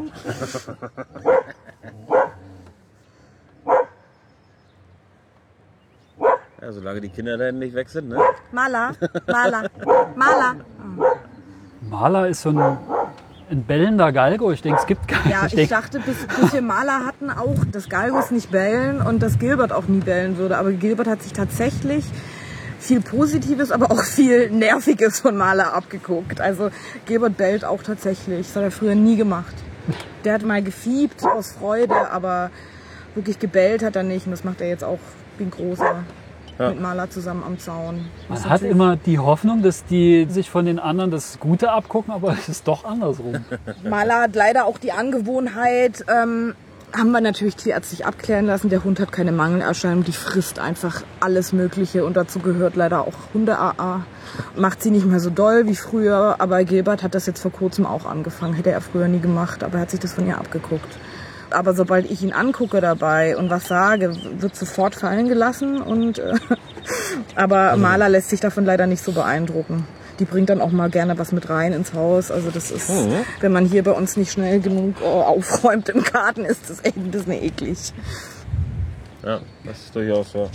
Ja, solange die Kinder da nicht weg sind, ne? Mala, Mala, Mala. Mala ist so ein, ein bellender Galgo. Ich denke, es gibt gar Ja, nicht. ich dachte, bis, bis wir Mala hatten auch, dass Galgos nicht bellen und dass Gilbert auch nie bellen würde. Aber Gilbert hat sich tatsächlich viel Positives, aber auch viel Nerviges von Mala abgeguckt. Also Gilbert bellt auch tatsächlich. Das hat er früher nie gemacht. Der hat mal gefiebt aus Freude, aber wirklich gebellt hat er nicht. Und das macht er jetzt auch wie ein Großer. Ja. Mit Mala zusammen am Zaun. Man hat immer die Hoffnung, dass die sich von den anderen das Gute abgucken, aber es ist doch andersrum. Mala hat leider auch die Angewohnheit, ähm, haben wir natürlich tierärztlich abklären lassen, der Hund hat keine Mangelerscheinung, die frisst einfach alles Mögliche und dazu gehört leider auch Hunde-A A. Macht sie nicht mehr so doll wie früher, aber Gilbert hat das jetzt vor kurzem auch angefangen. Hätte er früher nie gemacht, aber er hat sich das von ihr abgeguckt. Aber sobald ich ihn angucke dabei und was sage, wird sofort fallen gelassen. Und, äh, aber Mala lässt sich davon leider nicht so beeindrucken. Die bringt dann auch mal gerne was mit rein ins Haus. Also das ist, mhm. wenn man hier bei uns nicht schnell genug äh, aufräumt im Garten, ist das echt ein bisschen eklig. Ja, das ist durchaus so.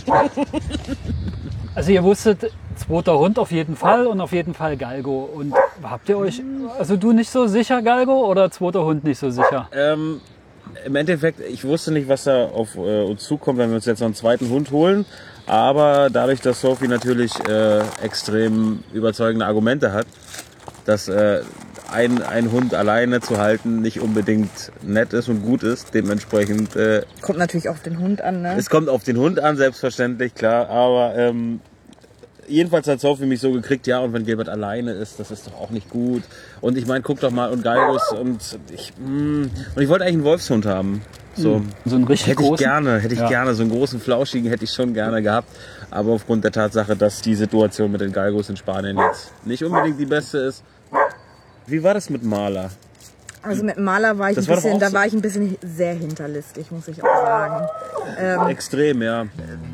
Also ihr wusstet, zweiter Hund auf jeden Fall und auf jeden Fall Galgo. Und habt ihr euch, also du nicht so sicher, Galgo, oder zweiter Hund nicht so sicher? Ähm, Im Endeffekt, ich wusste nicht, was da auf äh, uns zukommt, wenn wir uns jetzt noch einen zweiten Hund holen. Aber dadurch, dass Sophie natürlich äh, extrem überzeugende Argumente hat, dass äh, ein, ein Hund alleine zu halten nicht unbedingt nett ist und gut ist, dementsprechend... Äh, kommt natürlich auf den Hund an, ne? Es kommt auf den Hund an, selbstverständlich, klar. Aber ähm, jedenfalls hat Sophie mich so gekriegt, ja, und wenn Gilbert alleine ist, das ist doch auch nicht gut. Und ich meine, guck doch mal, und Galgos und ich... Mh, und ich wollte eigentlich einen Wolfshund haben. So, so einen richtig hätte ich großen? gerne, hätte ich ja. gerne, so einen großen Flauschigen hätte ich schon gerne gehabt. Aber aufgrund der Tatsache, dass die Situation mit den Galgos in Spanien jetzt nicht unbedingt die beste ist. Wie war das mit Mala? Also mit Mala war ich das ein bisschen, war da so war ich ein bisschen sehr hinterlistig, muss ich auch sagen. Ähm, Extrem, ja.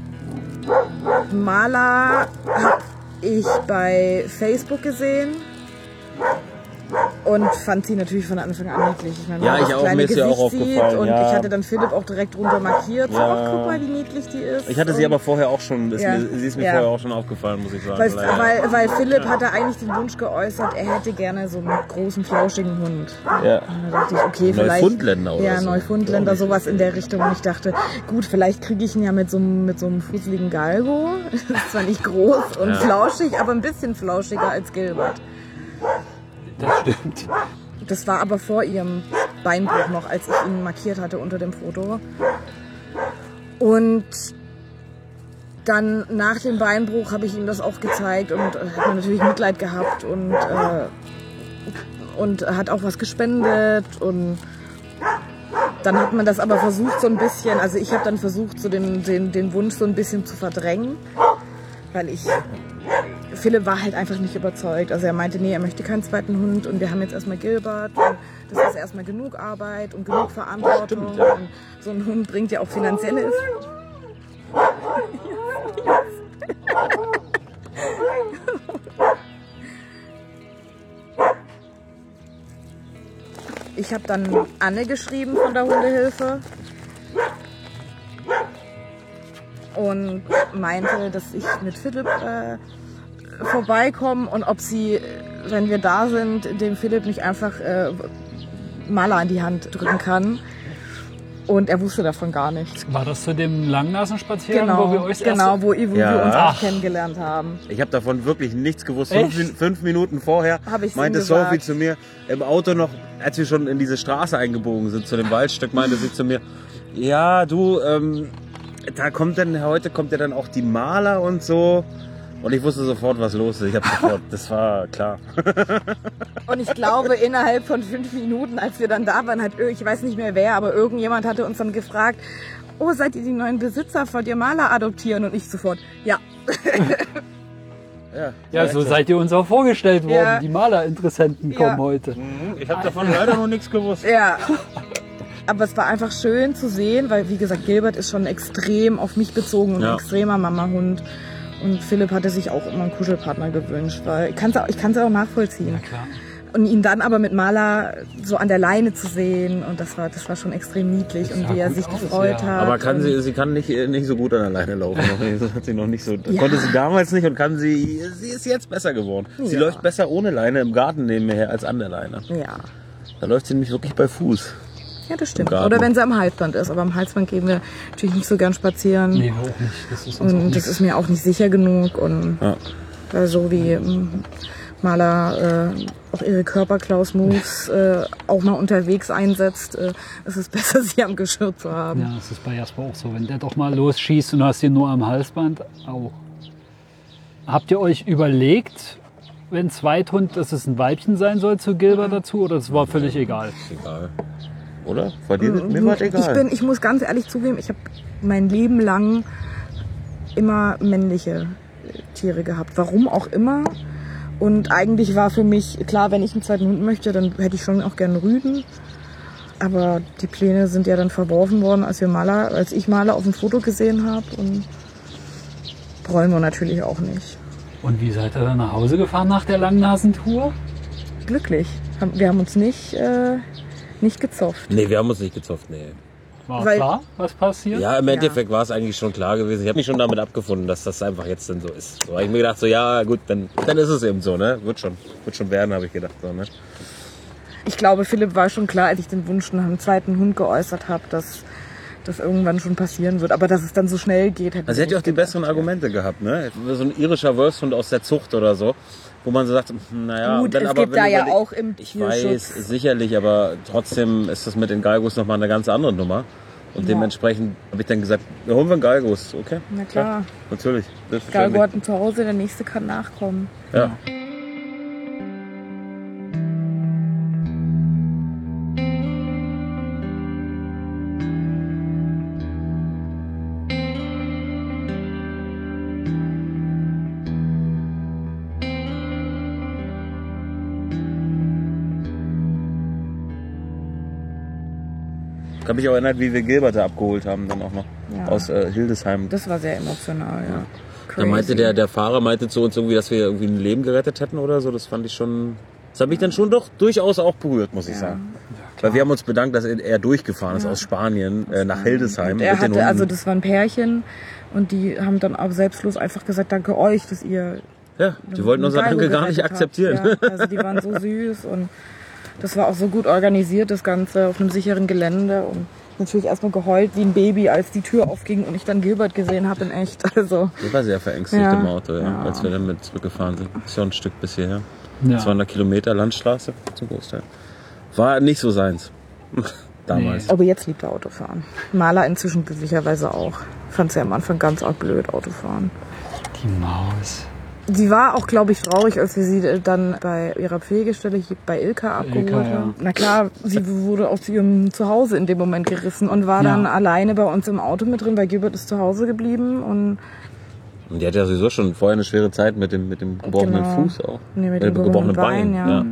Mala habe ich bei Facebook gesehen. Und fand sie natürlich von Anfang an niedlich. Ich meine, ja, das ich auch, kleine mir ist Gesicht ja auch aufgefallen. Sieht und ja. ich hatte dann Philipp auch direkt runter markiert. So, ja. ach, guck mal, wie niedlich die ist. Ich hatte sie und aber vorher auch schon, ist ja. mir, sie ist mir ja. vorher auch schon aufgefallen, muss ich sagen. Weil, weil, weil Philipp ja. hatte eigentlich den Wunsch geäußert, er hätte gerne so einen großen, flauschigen Hund. Ja. Und da dachte ich, okay, vielleicht... Neufundländer oder Ja, so. Neufundländer, sowas in der Richtung. Und ich dachte, gut, vielleicht kriege ich ihn ja mit so, mit so einem fusseligen Galgo. Ist zwar nicht groß und ja. flauschig, aber ein bisschen flauschiger als Gilbert. Das stimmt. Das war aber vor ihrem Beinbruch noch, als ich ihn markiert hatte unter dem Foto. Und dann nach dem Beinbruch habe ich ihm das auch gezeigt und hat natürlich Mitleid gehabt und, äh, und hat auch was gespendet. Und dann hat man das aber versucht so ein bisschen, also ich habe dann versucht, so den, den, den Wunsch so ein bisschen zu verdrängen, weil ich... Philipp war halt einfach nicht überzeugt. Also er meinte, nee, er möchte keinen zweiten Hund und wir haben jetzt erstmal Gilbert und das ist erstmal genug Arbeit und genug Verantwortung. Stimmt, ja. Und so ein Hund bringt ja auch finanzielles. Ich habe dann Anne geschrieben von der Hundehilfe und meinte, dass ich mit Philipp äh, vorbeikomme und ob sie, wenn wir da sind, dem Philipp nicht einfach äh, Mala in die Hand drücken kann. Und er wusste davon gar nichts. War das zu dem Langnasenspaziergang, genau, wo wir euch genau, wo, wo ja. wir uns Ach. auch kennengelernt haben. Ich habe davon wirklich nichts gewusst. Fünf, fünf Minuten vorher meinte Sophie zu mir im Auto noch, als wir schon in diese Straße eingebogen sind, zu dem Waldstück, meinte sie zu mir, ja, du, ähm, da kommt dann, heute kommt ja dann auch die Mala und so. Und ich wusste sofort, was los ist. Ich habe sofort, das war klar. Und ich glaube, innerhalb von fünf Minuten, als wir dann da waren, hat, ich weiß nicht mehr wer, aber irgendjemand hatte uns dann gefragt, oh, seid ihr die neuen Besitzer, wollt ihr Mala adoptieren? Und ich sofort, ja. Ja, ja, so seid ihr uns auch vorgestellt worden. Ja. Die Mala-Interessenten kommen ja. heute. Ich habe davon leider noch nichts gewusst. Ja. Aber es war einfach schön zu sehen, weil, wie gesagt, Gilbert ist schon extrem auf mich bezogen und ja. ein extremer Mama-Hund. Und Philipp hatte sich auch immer einen Kuschelpartner gewünscht, weil ich kann es auch, ich kann's auch nachvollziehen. Ja, klar. Und ihn dann aber mit Maler so an der Leine zu sehen, und das war, das war schon extrem niedlich, und wie er sich aus, gefreut ja. hat. Aber kann sie, sie kann nicht, nicht so gut an der Leine laufen. Das hat sie noch nicht so, ja. konnte sie damals nicht, und kann sie, sie ist jetzt besser geworden. Sie ja. läuft besser ohne Leine im Garten neben mir her als an der Leine. Ja. Da läuft sie nämlich wirklich bei Fuß. Ja, das stimmt. Oder wenn sie am Halsband ist. Aber am Halsband gehen wir natürlich nicht so gern spazieren. Nee, auch nicht. Das ist uns und das ist mir auch nicht sicher genug. Und ja. so wie Maler äh, auch ihre Körperklaus-Moves äh, auch mal unterwegs einsetzt, äh, ist es besser, sie am Geschirr zu haben. Ja, das ist bei Jasper auch so. Wenn der doch mal losschießt und du hast ihn nur am Halsband, auch. Habt ihr euch überlegt, wenn Zweithund, dass es ein Weibchen sein soll zu Gilbert dazu, oder das war völlig egal? Egal. Oder? War dir, mir war egal. Ich, bin, ich muss ganz ehrlich zugeben, ich habe mein Leben lang immer männliche Tiere gehabt. Warum auch immer. Und eigentlich war für mich klar, wenn ich einen zweiten Hund möchte, dann hätte ich schon auch gerne Rüden. Aber die Pläne sind ja dann verworfen worden, als wir Maler, als ich Maler auf dem Foto gesehen habe. Und wollen wir natürlich auch nicht. Und wie seid ihr dann nach Hause gefahren nach der Langnasentour? Glücklich. Wir haben uns nicht, äh, nicht gezofft. Nee, wir haben uns nicht gezofft, nee. War Weil, klar, was passiert? Ja, im Endeffekt ja. war es eigentlich schon klar gewesen. Ich habe mich schon damit abgefunden, dass das einfach jetzt dann so ist. So habe ich mir gedacht, so ja gut, dann, dann ist es eben so, ne? Wird schon, wird schon werden, habe ich gedacht. So, ne? Ich glaube, Philipp war schon klar, als ich den Wunsch nach einem zweiten Hund geäußert habe, dass das irgendwann schon passieren wird. Aber dass es dann so schnell geht. Hätte also hätte ja auch die besseren Argumente gehabt, ne? So ein irischer Wölfshund aus der Zucht oder so, wo man so sagt, naja, gut, dann es aber gibt da ja auch im Ich Tierschutz. weiß, sicherlich, aber trotzdem ist das mit den Galgos nochmal eine ganz andere Nummer. Und ja. dementsprechend habe ich dann gesagt, wir holen wir einen Galgos, okay? Na klar. Ja, natürlich. Galgo hat ein Zuhause, der nächste kann nachkommen. Ja. ja. Ich habe mich auch erinnert, wie wir Gilbert da abgeholt haben, dann auch noch ja. aus äh, Hildesheim. Das war sehr emotional, ja. Da meinte der, der Fahrer meinte zu uns irgendwie, dass wir irgendwie ein Leben gerettet hätten oder so. Das fand ich schon, das hat mich dann schon doch durchaus auch berührt, muss ich ja. sagen. Ja, weil wir haben uns bedankt, dass er durchgefahren ist ja. aus Spanien äh, nach Hildesheim. Und er hatte, also das war ein Pärchen, und die haben dann auch selbstlos einfach gesagt, danke euch, dass ihr... Ja, die wollten unser Danke gar nicht akzeptieren. Ja, also die waren so süß, und das war auch so gut organisiert, das Ganze auf einem sicheren Gelände, und natürlich erstmal geheult wie ein Baby, als die Tür aufging und ich dann Gilbert gesehen habe in echt. Also, ich war sehr verängstigt ja, im Auto, ja, ja. als wir dann mit zurückgefahren sind. Ist ja ein Stück bis hierher. Ja. zweihundert Kilometer Landstraße zum Großteil. War nicht so seins. Damals. Nee. Aber jetzt liebt er Autofahren. Maler inzwischen glücklicherweise auch. Fand sie am Anfang ganz arg blöd, Autofahren. Die Maus. Sie war auch, glaube ich, traurig, als wir sie dann bei ihrer Pflegestelle hier bei Ilka abgeholt Ilka, haben. Ja. Na klar, sie wurde aus ihrem Zuhause in dem Moment gerissen und war ja. dann alleine bei uns im Auto mit drin, weil Gilbert ist zu Hause geblieben. Und, und die hatte ja sowieso schon vorher eine schwere Zeit mit dem, mit dem gebrochenen genau. Fuß auch. Nee, mit dem äh, gebrochenen Bein, Bein ja. ja.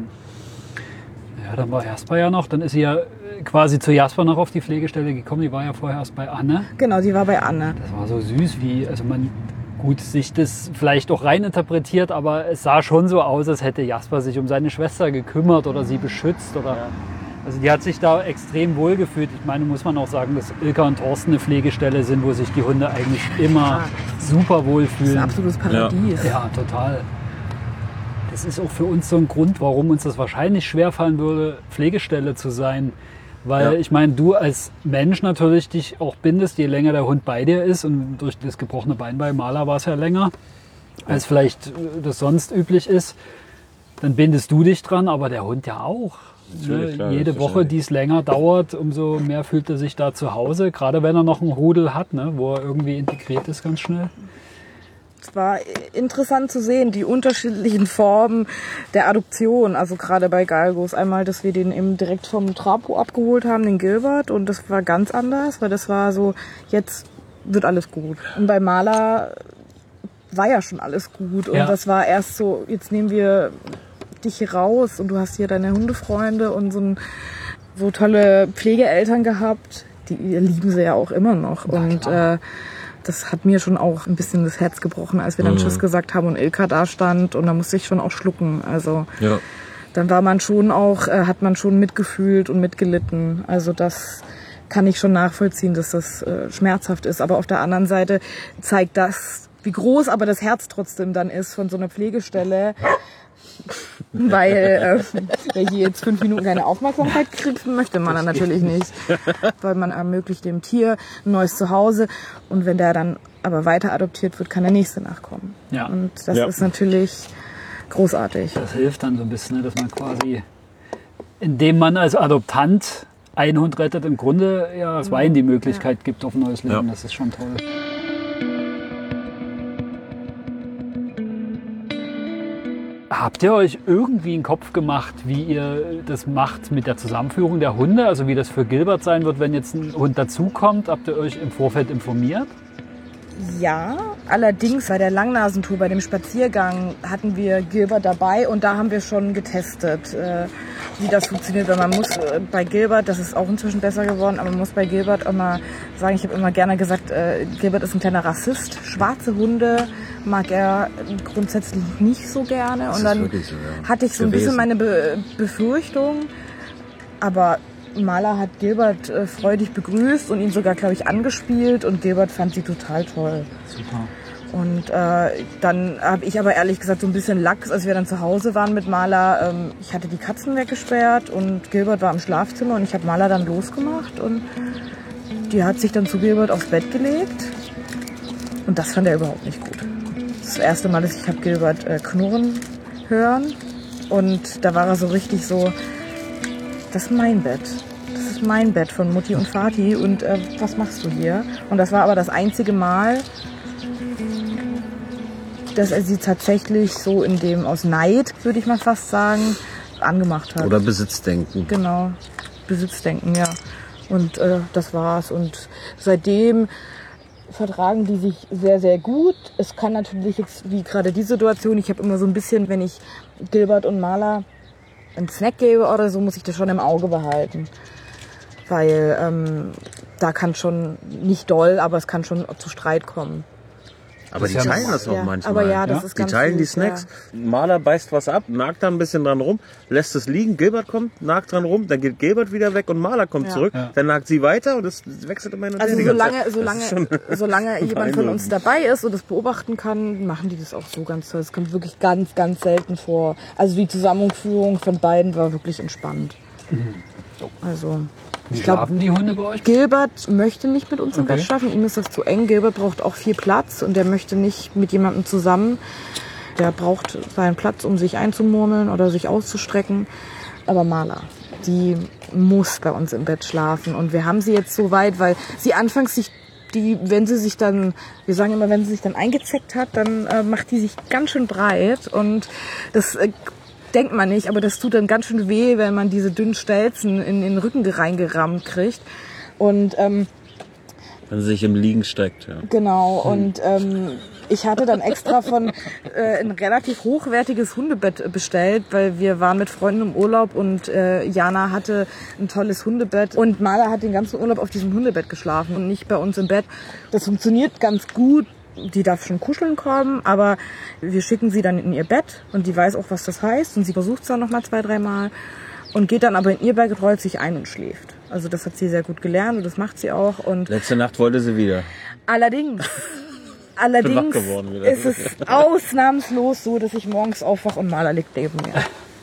Ja, dann war Jasper ja noch, dann ist sie ja quasi zu Jasper noch auf die Pflegestelle gekommen. Die war ja vorher erst bei Anne. Genau, die war bei Anne. Das war so süß, wie, also man... Gut, sich das vielleicht auch rein interpretiert, aber es sah schon so aus, als hätte Jasper sich um seine Schwester gekümmert oder sie beschützt. Oder, ja. Also die hat sich da extrem wohl gefühlt. Ich meine, muss man auch sagen, dass Ilka und Thorsten eine Pflegestelle sind, wo sich die Hunde eigentlich immer ja. super wohl fühlen. Das ist ein absolutes Paradies. Ja. ja, total. Das ist auch für uns so ein Grund, warum uns das wahrscheinlich schwerfallen würde, Pflegestelle zu sein. Weil ja. ich meine, du als Mensch natürlich dich auch bindest, je länger der Hund bei dir ist. Und durch das gebrochene Bein bei Maler war es ja länger, als vielleicht das sonst üblich ist. Dann bindest du dich dran, aber der Hund ja auch. Ne? Klar, jede Woche, die es länger dauert, umso mehr fühlt er sich da zu Hause. Gerade wenn er noch einen Rudel hat, ne? Wo er irgendwie integriert ist ganz schnell. Es war interessant zu sehen, die unterschiedlichen Formen der Adoption. Also gerade bei Galgos. Einmal, dass wir den eben direkt vom Trapo abgeholt haben, den Gilbert. Und das war ganz anders, weil das war so, jetzt wird alles gut. Und bei Maler war ja schon alles gut. Und ja. das war erst so, jetzt nehmen wir dich hier raus und du hast hier deine Hundefreunde und so, ein, so tolle Pflegeeltern gehabt. Die lieben sie ja auch immer noch. Ja, und äh, das hat mir schon auch ein bisschen das Herz gebrochen, als wir dann mhm. Tschüss gesagt haben und Ilka da stand, und da musste ich schon auch schlucken. Also ja. dann war man schon auch, äh, hat man schon mitgefühlt und mitgelitten. Also das kann ich schon nachvollziehen, dass das äh, schmerzhaft ist. Aber auf der anderen Seite zeigt das, wie groß aber das Herz trotzdem dann ist von so einer Pflegestelle. Weil äh, wer hier jetzt fünf Minuten keine Aufmerksamkeit kriegt, möchte man dann natürlich nicht. Weil man ermöglicht dem Tier ein neues Zuhause. Und wenn der dann aber weiter adoptiert wird, kann der nächste nachkommen. Ja. Und das Ja. ist natürlich großartig. Das hilft dann so ein bisschen, ne, dass man quasi, indem man als Adoptant einen Hund rettet, im Grunde ja zweien die Möglichkeit gibt auf ein neues Leben. Ja. Das ist schon toll. Habt ihr euch irgendwie einen Kopf gemacht, wie ihr das macht mit der Zusammenführung der Hunde? Also wie das für Gilbert sein wird, wenn jetzt ein Hund dazukommt? Habt ihr euch im Vorfeld informiert? Ja, allerdings bei der Langnasentour, bei dem Spaziergang hatten wir Gilbert dabei und da haben wir schon getestet, äh, wie das funktioniert. Weil man muss äh, bei Gilbert, das ist auch inzwischen besser geworden, aber man muss bei Gilbert immer sagen, ich habe immer gerne gesagt, äh, Gilbert ist ein kleiner Rassist. Schwarze Hunde mag er grundsätzlich nicht so gerne. Und dann so, ja. hatte ich so ein bisschen meine Be- Befürchtung, aber Mala hat Gilbert äh, freudig begrüßt und ihn sogar, glaube ich, angespielt und Gilbert fand sie total toll. Super. Und äh, dann habe ich aber ehrlich gesagt so ein bisschen Lachs, als wir dann zu Hause waren mit Mala. Ähm, ich hatte die Katzen weggesperrt und Gilbert war im Schlafzimmer und ich habe Mala dann losgemacht und die hat sich dann zu Gilbert aufs Bett gelegt und das fand er überhaupt nicht gut. Das erste Mal, dass ich habe Gilbert äh, knurren hören und da war er so richtig so, das ist mein Bett. Das ist mein Bett von Mutti und Vati und äh, was machst du hier? Und das war aber das einzige Mal, dass er sie tatsächlich so in dem, aus Neid, würde ich mal fast sagen, angemacht hat. Oder Besitzdenken. Genau, Besitzdenken, ja. Und äh, das war's. Und seitdem vertragen die sich sehr, sehr gut. Es kann natürlich jetzt, wie gerade die Situation, ich habe immer so ein bisschen, wenn ich Gilbert und Mala einen Snack gebe oder so, muss ich das schon im Auge behalten. Weil ähm, da kann schon, nicht doll, aber es kann schon zu Streit kommen. Aber die teilen das auch ja, manchmal. Aber ja, das Ja? ist Die ganz teilen die süß, Snacks. Ja. Mala beißt was ab, nagt da ein bisschen dran rum, lässt es liegen, Gilbert kommt, nagt dran rum, dann geht Gilbert wieder weg und Mala kommt Ja. zurück, Ja. dann nagt sie weiter und es wechselt immer hin und Also her die ganze solange, Zeit. solange, Das ist schon solange jemand von uns beeindruckend. dabei ist und das beobachten kann, machen die das auch so ganz toll. Es kommt wirklich ganz, ganz selten vor. Also die Zusammenführung von beiden war wirklich entspannt. Also Wie ich glaube, schlafen die Hunde bei euch? Gilbert möchte nicht mit uns im Okay. Bett schlafen. Ihm ist das zu eng. Gilbert braucht auch viel Platz und der möchte nicht mit jemandem zusammen. Der braucht seinen Platz, um sich einzumurmeln oder sich auszustrecken. Aber Mala, die muss bei uns im Bett schlafen. Und wir haben sie jetzt so weit, weil sie anfangs sich, die, wenn sie sich dann, wir sagen immer, wenn sie sich dann eingezeckt hat, dann äh, macht die sich ganz schön breit. Und das äh, denkt man nicht, aber das tut dann ganz schön weh, wenn man diese dünnen Stelzen in den Rücken reingerammt kriegt. Und ähm, Wenn sie sich im Liegen streckt, ja. genau, und ähm, ich hatte dann extra von äh, ein relativ hochwertiges Hundebett bestellt, weil wir waren mit Freunden im Urlaub und äh, Jana hatte ein tolles Hundebett und Mala hat den ganzen Urlaub auf diesem Hundebett geschlafen und nicht bei uns im Bett. Das funktioniert ganz gut. Die darf schon kuscheln kommen, aber wir schicken sie dann in ihr Bett und die weiß auch, was das heißt und sie versucht es dann noch mal zwei, dreimal und geht dann aber in ihr Bett, rollt sich ein und schläft. Also das hat sie sehr gut gelernt und das macht sie auch. Und Letzte Nacht wollte sie wieder. allerdings, allerdings wach geworden wieder. ist es ausnahmslos so, dass ich morgens aufwache und Mala liegt neben mir.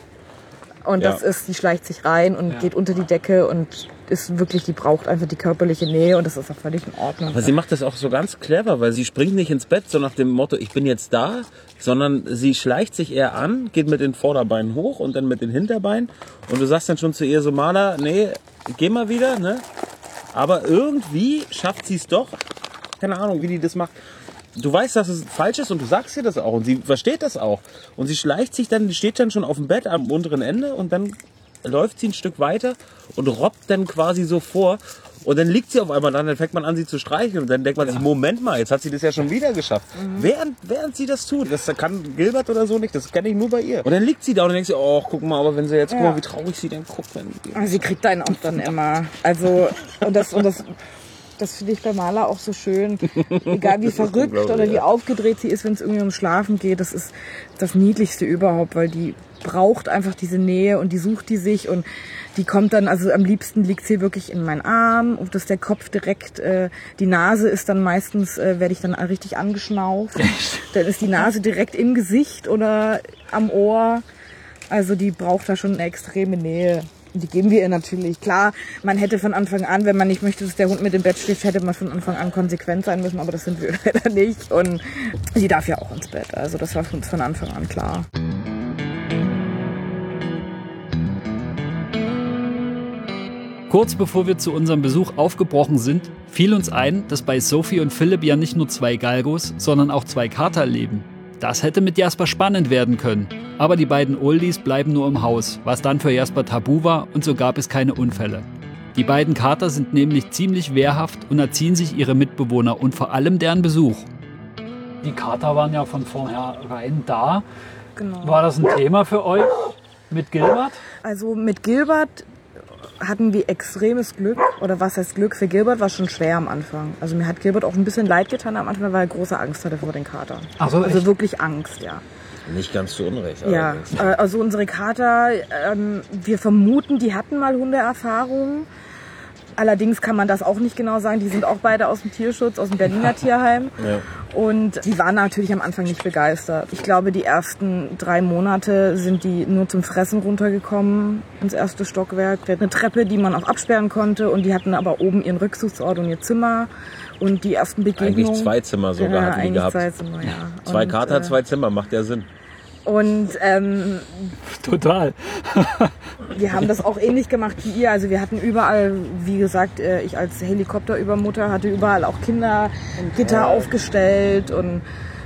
Und Ja. das ist, die schleicht sich rein und Ja. geht unter die Decke und ist wirklich, die braucht einfach die körperliche Nähe und das ist auch völlig in Ordnung. Aber sie macht das auch so ganz clever, weil sie springt nicht ins Bett, so nach dem Motto, ich bin jetzt da, sondern sie schleicht sich eher an, geht mit den Vorderbeinen hoch und dann mit den Hinterbeinen. Und du sagst dann schon zu ihr so, Mala, nee, geh mal wieder, ne? Aber irgendwie schafft sie es doch, keine Ahnung, wie die das macht. Du weißt, dass es falsch ist und du sagst ihr das auch und sie versteht das auch. Und sie schleicht sich dann, die steht dann schon auf dem Bett am unteren Ende und dann läuft sie ein Stück weiter und robbt dann quasi so vor. Und dann liegt sie auf einmal dran, dann fängt man an, sie zu streicheln. Und dann denkt man sich, Moment mal, jetzt hat sie das ja schon wieder geschafft. Mhm. Während, während sie das tut, das kann Gilbert oder so nicht, das kenne ich nur bei ihr. Und dann liegt sie da und dann denkt sie, oh, guck mal, aber wenn sie jetzt, Ja. guck mal, wie traurig sie dann guckt. Wenn Ah, sie kriegt einen auch dann immer. Also, und das, und das, das finde ich bei Mala auch so schön. Egal wie verrückt oder wie aufgedreht sie ist, wenn es irgendwie ums Schlafen geht, das ist das Niedlichste überhaupt, weil die, braucht einfach diese Nähe und die sucht die sich und die kommt dann, also am liebsten liegt sie wirklich in meinen Arm und das ist der Kopf direkt, äh, die Nase ist dann meistens, äh, werde ich dann richtig angeschnauft. Dann ist die Nase direkt im Gesicht oder am Ohr. Also die braucht da schon eine extreme Nähe. Die geben wir ihr natürlich. Klar, man hätte von Anfang an, wenn man nicht möchte, dass der Hund mit im Bett schläft, hätte man von Anfang an konsequent sein müssen, aber das sind wir leider nicht. Und sie darf ja auch ins Bett. Also das war für uns von Anfang an klar. Kurz bevor wir zu unserem Besuch aufgebrochen sind, fiel uns ein, dass bei Sophie und Philipp ja nicht nur zwei Galgos, sondern auch zwei Kater leben. Das hätte mit Jasper spannend werden können. Aber die beiden Oldies bleiben nur im Haus, was dann für Jasper tabu war und so gab es keine Unfälle. Die beiden Kater sind nämlich ziemlich wehrhaft und erziehen sich ihre Mitbewohner und vor allem deren Besuch. Die Kater waren ja von vornherein da. Genau. War das ein Thema für euch mit Gilbert? Also mit Gilbert hatten wir extremes Glück, oder was heißt Glück? Für Gilbert war es schon schwer am Anfang. Also mir hat Gilbert auch ein bisschen leid getan am Anfang, weil er große Angst hatte vor den Katern. Ach so, also echt? Wirklich Angst, ja. Nicht ganz zu Unrecht. Ja, also unsere Kater, ähm, wir vermuten, die hatten mal Hundeerfahrung. Allerdings kann man das auch nicht genau sagen. Die sind auch beide aus dem Tierschutz, aus dem Berliner Tierheim. Ja. Und die waren natürlich am Anfang nicht begeistert. Ich glaube, die ersten drei Monate sind die nur zum Fressen runtergekommen ins erste Stockwerk. Wir hatten eine Treppe, die man auch absperren konnte. Und die hatten aber oben ihren Rückzugsort und ihr Zimmer. Und die ersten Begegnungen... Eigentlich zwei Zimmer sogar ja, hatten die gehabt. Zwei Zimmer, ja. Zwei und, Kater, äh, zwei Zimmer, macht ja Sinn. Und ähm, total. Wir haben das auch ähnlich gemacht wie ihr. Also wir hatten überall, wie gesagt, ich als Helikopterübermutter hatte überall auch Kindergitter aufgestellt und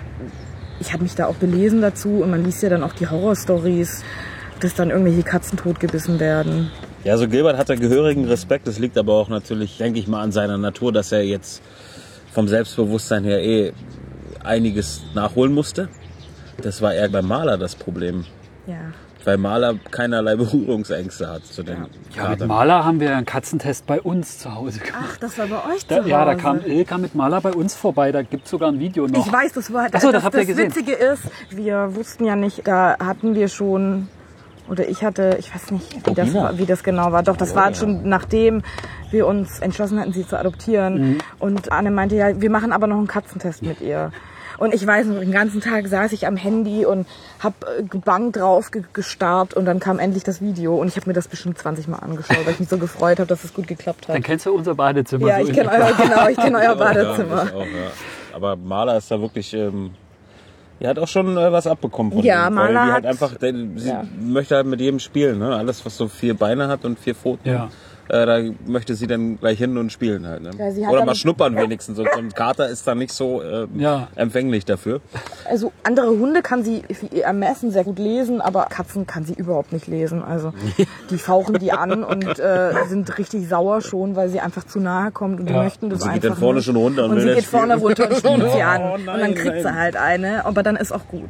ich habe mich da auch belesen dazu und man liest ja dann auch die Horrorstories, dass dann irgendwelche Katzen totgebissen werden. Ja, also Gilbert hatte gehörigen Respekt. Das liegt aber auch natürlich, denke ich mal, an seiner Natur, dass er jetzt vom Selbstbewusstsein her eh einiges nachholen musste. Das war eher beim Maler das Problem. Ja. Weil Maler keinerlei Berührungsängste hat zu den ja. Ja, mit Maler haben wir einen Katzentest bei uns zu Hause gemacht. Ach, das war bei euch zu da, Hause? Ja, da kam Ilka mit Maler bei uns vorbei. Da gibt es sogar ein Video noch. Ich weiß, das war... Ach so, das, das habt ihr gesehen. Das Witzige ist, wir wussten ja nicht, da hatten wir schon... Oder ich hatte, ich weiß nicht, wie das, wie das genau war. Doch, das war schon nachdem wir uns entschlossen hatten, sie zu adoptieren. Mhm. Und Anne meinte, ja, wir machen aber noch einen Katzentest mit ihr. Und ich weiß noch, den ganzen Tag saß ich am Handy und habe gebannt drauf gestarrt und dann kam endlich das Video und ich habe mir das bestimmt zwanzig Mal angeschaut, weil ich mich so gefreut habe, dass es gut geklappt hat. Dann kennst du unser Badezimmer. Ja, so ich kenne euer, genau, ich kenne euer Badezimmer. Ja, auch, ja. Aber Maler ist da wirklich, ähm, er hat auch schon äh, was abbekommen von ja, ihm. Maler weil die hat, halt einfach, der, sie ja. möchte halt mit jedem spielen, ne? Alles, was so vier Beine hat und vier Pfoten. Ja. Äh, da möchte sie dann gleich hin und spielen halt. Ne? Ja, oder mal schnuppern wenigstens. So ein Kater ist da nicht so äh, ja. empfänglich dafür. Also andere Hunde kann sie für ihr Ermessen sehr gut lesen, aber Katzen kann sie überhaupt nicht lesen. Also die fauchen die an und äh, sind richtig sauer schon, weil sie einfach zu nahe kommt und die ja. möchten das und sie einfach geht dann vorne nicht. schon runter und, und will sie geht spielen. vorne runter und spielt sie an. Oh, nein, und dann kriegt nein. sie halt eine, aber dann ist auch gut.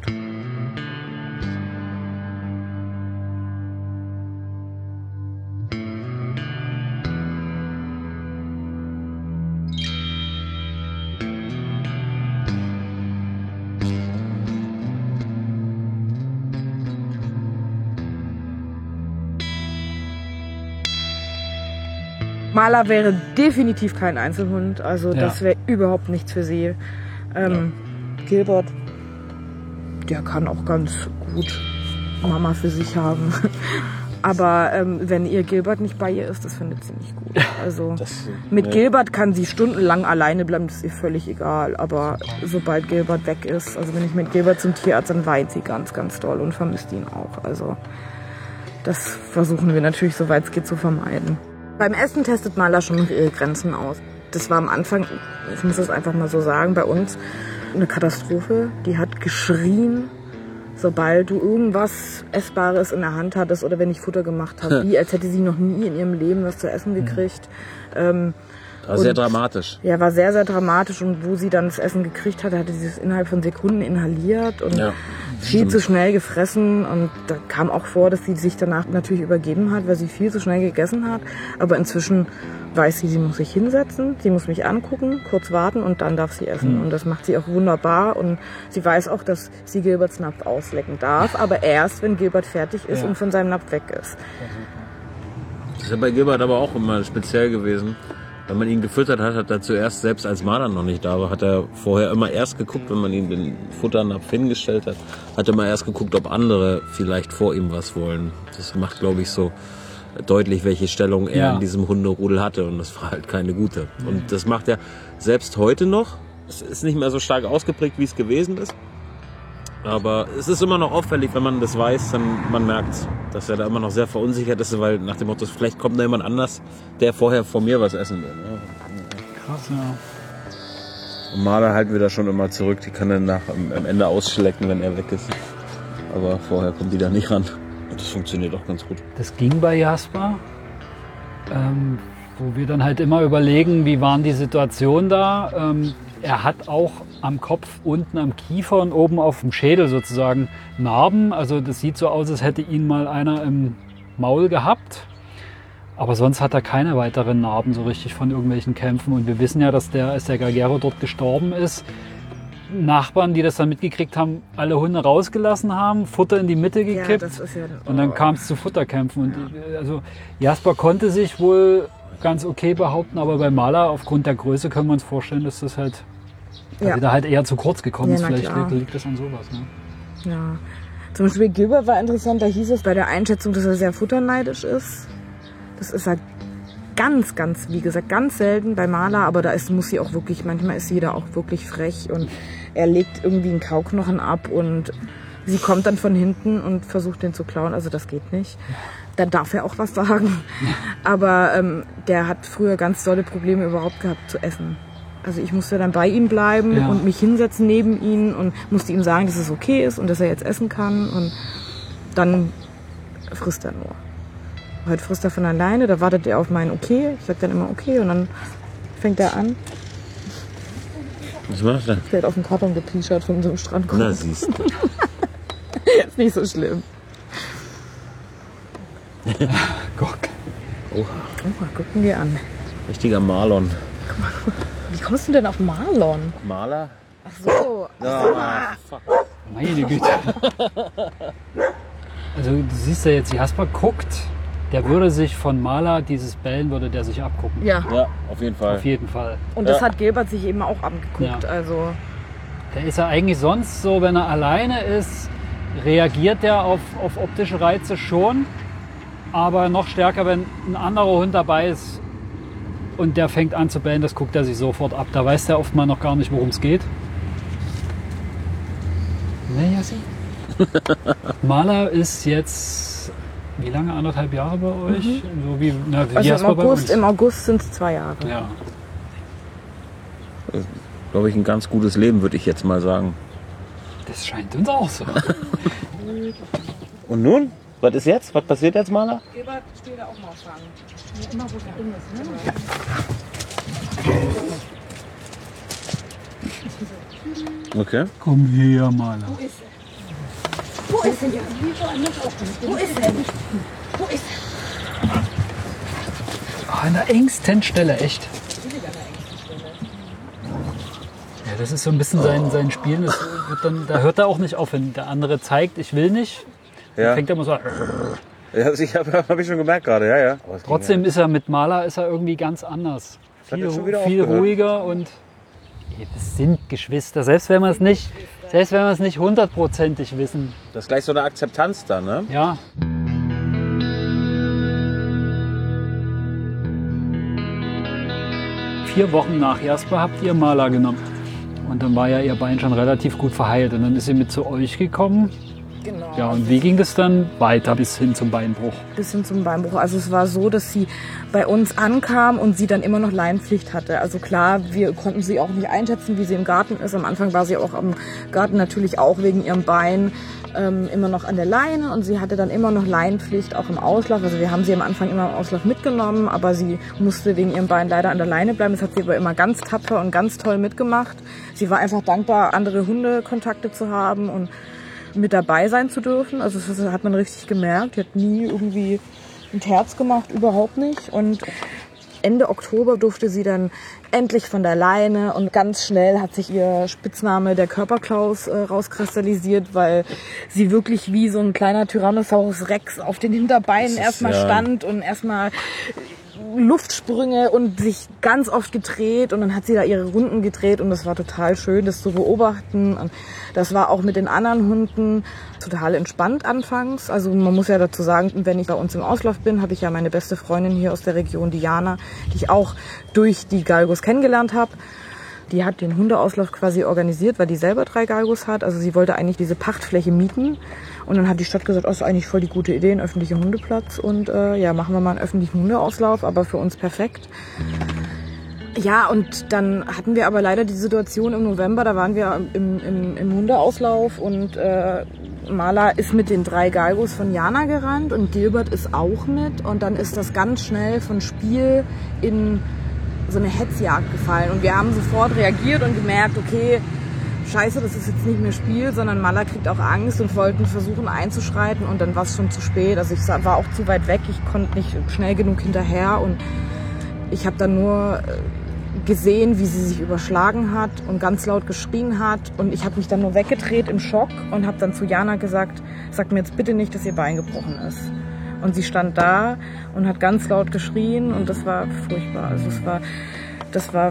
Maler wäre definitiv kein Einzelhund, also ja. das wäre überhaupt nichts für sie. Ähm, ja. Gilbert, der kann auch ganz gut Mama für sich haben. Aber ähm, wenn ihr Gilbert nicht bei ihr ist, das findet sie nicht gut. Also das, mit nee. Gilbert kann sie stundenlang alleine bleiben, das ist ihr völlig egal. Aber sobald Gilbert weg ist, also wenn ich mit Gilbert zum Tierarzt, dann weint sie ganz, ganz doll und vermisst ihn auch. Also das versuchen wir natürlich, soweit es geht, zu vermeiden. Beim Essen testet Maler schon noch ihre Grenzen aus. Das war am Anfang, ich muss das einfach mal so sagen, bei uns eine Katastrophe. Die hat geschrien, sobald du irgendwas Essbares in der Hand hattest oder wenn ich Futter gemacht habe. Wie als hätte sie noch nie in ihrem Leben was zu essen gekriegt. Ähm, War sehr dramatisch. Ja, war sehr, sehr dramatisch. Und wo sie dann das Essen gekriegt hatte, hatte sie es innerhalb von Sekunden inhaliert und ja, viel stimmt. zu schnell gefressen. Und da kam auch vor, dass sie sich danach natürlich übergeben hat, weil sie viel zu schnell gegessen hat. Aber inzwischen weiß sie, sie muss sich hinsetzen, sie muss mich angucken, kurz warten und dann darf sie essen. Mhm. Und das macht sie auch wunderbar. Und sie weiß auch, dass sie Gilberts Napf auslecken darf, aber erst, wenn Gilbert fertig ist ja. und von seinem Napf weg ist. Das ist ja bei Gilbert aber auch immer speziell gewesen. Wenn man ihn gefüttert hat, hat er zuerst, selbst als Marlon noch nicht da war, hat er vorher immer erst geguckt, wenn man ihm den Futternapf hingestellt hat, hat er immer erst geguckt, ob andere vielleicht vor ihm was wollen. Das macht, glaube ich, so deutlich, welche Stellung er ja. in diesem Hunderudel hatte, und das war halt keine gute. Und das macht er selbst heute noch. Es ist nicht mehr so stark ausgeprägt, wie es gewesen ist. Aber es ist immer noch auffällig, wenn man das weiß, dann man merkt, dass er da immer noch sehr verunsichert ist, weil nach dem Motto, vielleicht kommt da jemand anders, der vorher vor mir was essen will. Ja. Krass, ja. Und Marla halten wir da schon immer zurück, die kann dann nach, am Ende ausschlecken, wenn er weg ist. Aber vorher kommt die da nicht ran. Und das funktioniert auch ganz gut. Das ging bei Jasper, ähm, wo wir dann halt immer überlegen, wie waren die Situationen da. Ähm, er hat auch am Kopf, unten am Kiefer und oben auf dem Schädel sozusagen Narben. Also das sieht so aus, als hätte ihn mal einer im Maul gehabt. Aber sonst hat er keine weiteren Narben so richtig von irgendwelchen Kämpfen. Und wir wissen ja, dass der, als der Galgero dort gestorben ist, Nachbarn, die das dann mitgekriegt haben, alle Hunde rausgelassen haben, Futter in die Mitte gekippt. Ja, das ist ja, oh. Und dann kam es zu Futterkämpfen. Und also Jasper konnte sich wohl ganz okay behaupten, aber bei Marla aufgrund der Größe können wir uns vorstellen, dass das halt ja. dass da halt eher zu kurz gekommen ist. Ja, vielleicht liegt, liegt das an sowas. Ne? Ja. Zum Beispiel Gilbert war interessant, da hieß es bei der Einschätzung, dass er sehr futterneidisch ist. Das ist halt ganz, ganz, wie gesagt, ganz selten bei Marla, aber da ist, muss sie auch wirklich, manchmal ist sie da auch wirklich frech und er legt irgendwie einen Kauknochen ab und sie kommt dann von hinten und versucht den zu klauen, also das geht nicht. Dann darf er auch was sagen. Aber ähm, der hat früher ganz tolle Probleme überhaupt gehabt zu essen. Also ich musste dann bei ihm bleiben ja. und mich hinsetzen neben ihn und musste ihm sagen, dass es okay ist und dass er jetzt essen kann. Und dann frisst er nur. Heute frisst er von alleine, da wartet er auf mein Okay. Ich sage dann immer okay und dann fängt er an. Was macht er? Der hat auf den Karton gepischert von so einem Strand. Na siehst du. Ist nicht so schlimm. Guck. Oha. Oha, gucken wir an. Richtiger Marlon. Guck mal, guck mal. Wie kommst du denn auf Marlon? Marla? Ach so. Ach so. Ah, fuck. Meine Güte. Also du siehst ja jetzt, Jasper guckt, der würde sich von Marla, dieses Bellen würde der sich abgucken. Ja. Ja, auf jeden Fall. Auf jeden Fall. Und das ja. hat Gilbert sich eben auch abgeguckt. Ja. Also. Der ist ja eigentlich sonst so, wenn er alleine ist, reagiert er auf, auf optische Reize schon. Aber noch stärker, wenn ein anderer Hund dabei ist und der fängt an zu bellen, das guckt er sich sofort ab. Da weiß der oft mal noch gar nicht, worum es geht. Ne, Jassi? Marla ist jetzt, wie lange, anderthalb Jahre bei euch? Mhm. So wie, na, wie also im August, im August sind es zwei Jahre. Ja. Das ist, glaube ich, ein ganz gutes Leben, würde ich jetzt mal sagen. Das scheint uns auch so. Und nun? Was ist jetzt? Was passiert jetzt, Marla? Gilbert steht da auch mal fangen. Immer wo drin ist, ne? Okay. Komm her, Marla. Wo ist er? Wo ist er? Wo ist er? Wo ist er? Oh, an der engsten Stelle, echt. Ja, das ist so ein bisschen sein, sein Spiel. Das wird dann, da hört er auch nicht auf, wenn der andere zeigt, ich will nicht. Ja. Fängt er immer so an. Ja, ich habe hab ich schon gemerkt gerade, ja, ja. Trotzdem ist er mit Marla ist er irgendwie ganz anders. Viel, viel ruhiger und wir sind Geschwister. Selbst wenn wir es nicht, selbst wenn wir es nicht hundertprozentig wissen. Das ist gleich so eine Akzeptanz da, ne? Ja. Vier Wochen nach Jasper habt ihr Marla genommen. Und dann war ja ihr Bein schon relativ gut verheilt. Und dann ist sie mit zu euch gekommen. Genau. Ja, und wie ging das dann weiter bis hin zum Beinbruch? Bis hin zum Beinbruch. Also es war so, dass sie bei uns ankam und sie dann immer noch Leinenpflicht hatte. Also klar, wir konnten sie auch nicht einschätzen, wie sie im Garten ist. Am Anfang war sie auch am Garten natürlich auch wegen ihrem Bein ähm, immer noch an der Leine. Und sie hatte dann immer noch Leinenpflicht auch im Auslauf. Also wir haben sie am Anfang immer im Auslauf mitgenommen, aber sie musste wegen ihrem Bein leider an der Leine bleiben. Das hat sie aber immer ganz tapfer und ganz toll mitgemacht. Sie war einfach dankbar, andere Hundekontakte zu haben und mit dabei sein zu dürfen. Also das hat man richtig gemerkt. Die hat nie irgendwie ein Herz gemacht, überhaupt nicht. Und Ende Oktober durfte sie dann endlich von der Leine und ganz schnell hat sich ihr Spitzname der Körperklaus äh, rauskristallisiert, weil sie wirklich wie so ein kleiner Tyrannosaurus Rex auf den Hinterbeinen erstmal ja. stand und erstmal Luftsprünge und sich ganz oft gedreht und dann hat sie da ihre Runden gedreht und das war total schön, das zu beobachten. Und das war auch mit den anderen Hunden total entspannt anfangs. Also man muss ja dazu sagen, wenn ich bei uns im Auslauf bin, habe ich ja meine beste Freundin hier aus der Region, Diana, die ich auch durch die Galgos kennengelernt habe. Die hat den Hundeauslauf quasi organisiert, weil die selber drei Galgos hat. Also sie wollte eigentlich diese Pachtfläche mieten. Und dann hat die Stadt gesagt, oh, das ist eigentlich voll die gute Idee, ein öffentlicher Hundeplatz. Und äh, ja, machen wir mal einen öffentlichen Hundeauslauf, aber für uns perfekt. Ja, und dann hatten wir aber leider die Situation im November, da waren wir im, im, im Hundeauslauf und äh, Mala ist mit den drei Galgos von Jana gerannt und Gilbert ist auch mit. Und dann ist das ganz schnell von Spiel in so eine Hetzjagd gefallen. Und wir haben sofort reagiert und gemerkt, okay, scheiße, das ist jetzt nicht mehr Spiel, sondern Mala kriegt auch Angst und wollten versuchen einzuschreiten und dann war es schon zu spät. Also ich war auch zu weit weg, ich konnte nicht schnell genug hinterher und ich habe dann nur gesehen, wie sie sich überschlagen hat und ganz laut geschrien hat und ich habe mich dann nur weggedreht im Schock und habe dann zu Jana gesagt, sag mir jetzt bitte nicht, dass ihr Bein gebrochen ist. Und sie stand da und hat ganz laut geschrien und das war furchtbar. Also es war, das war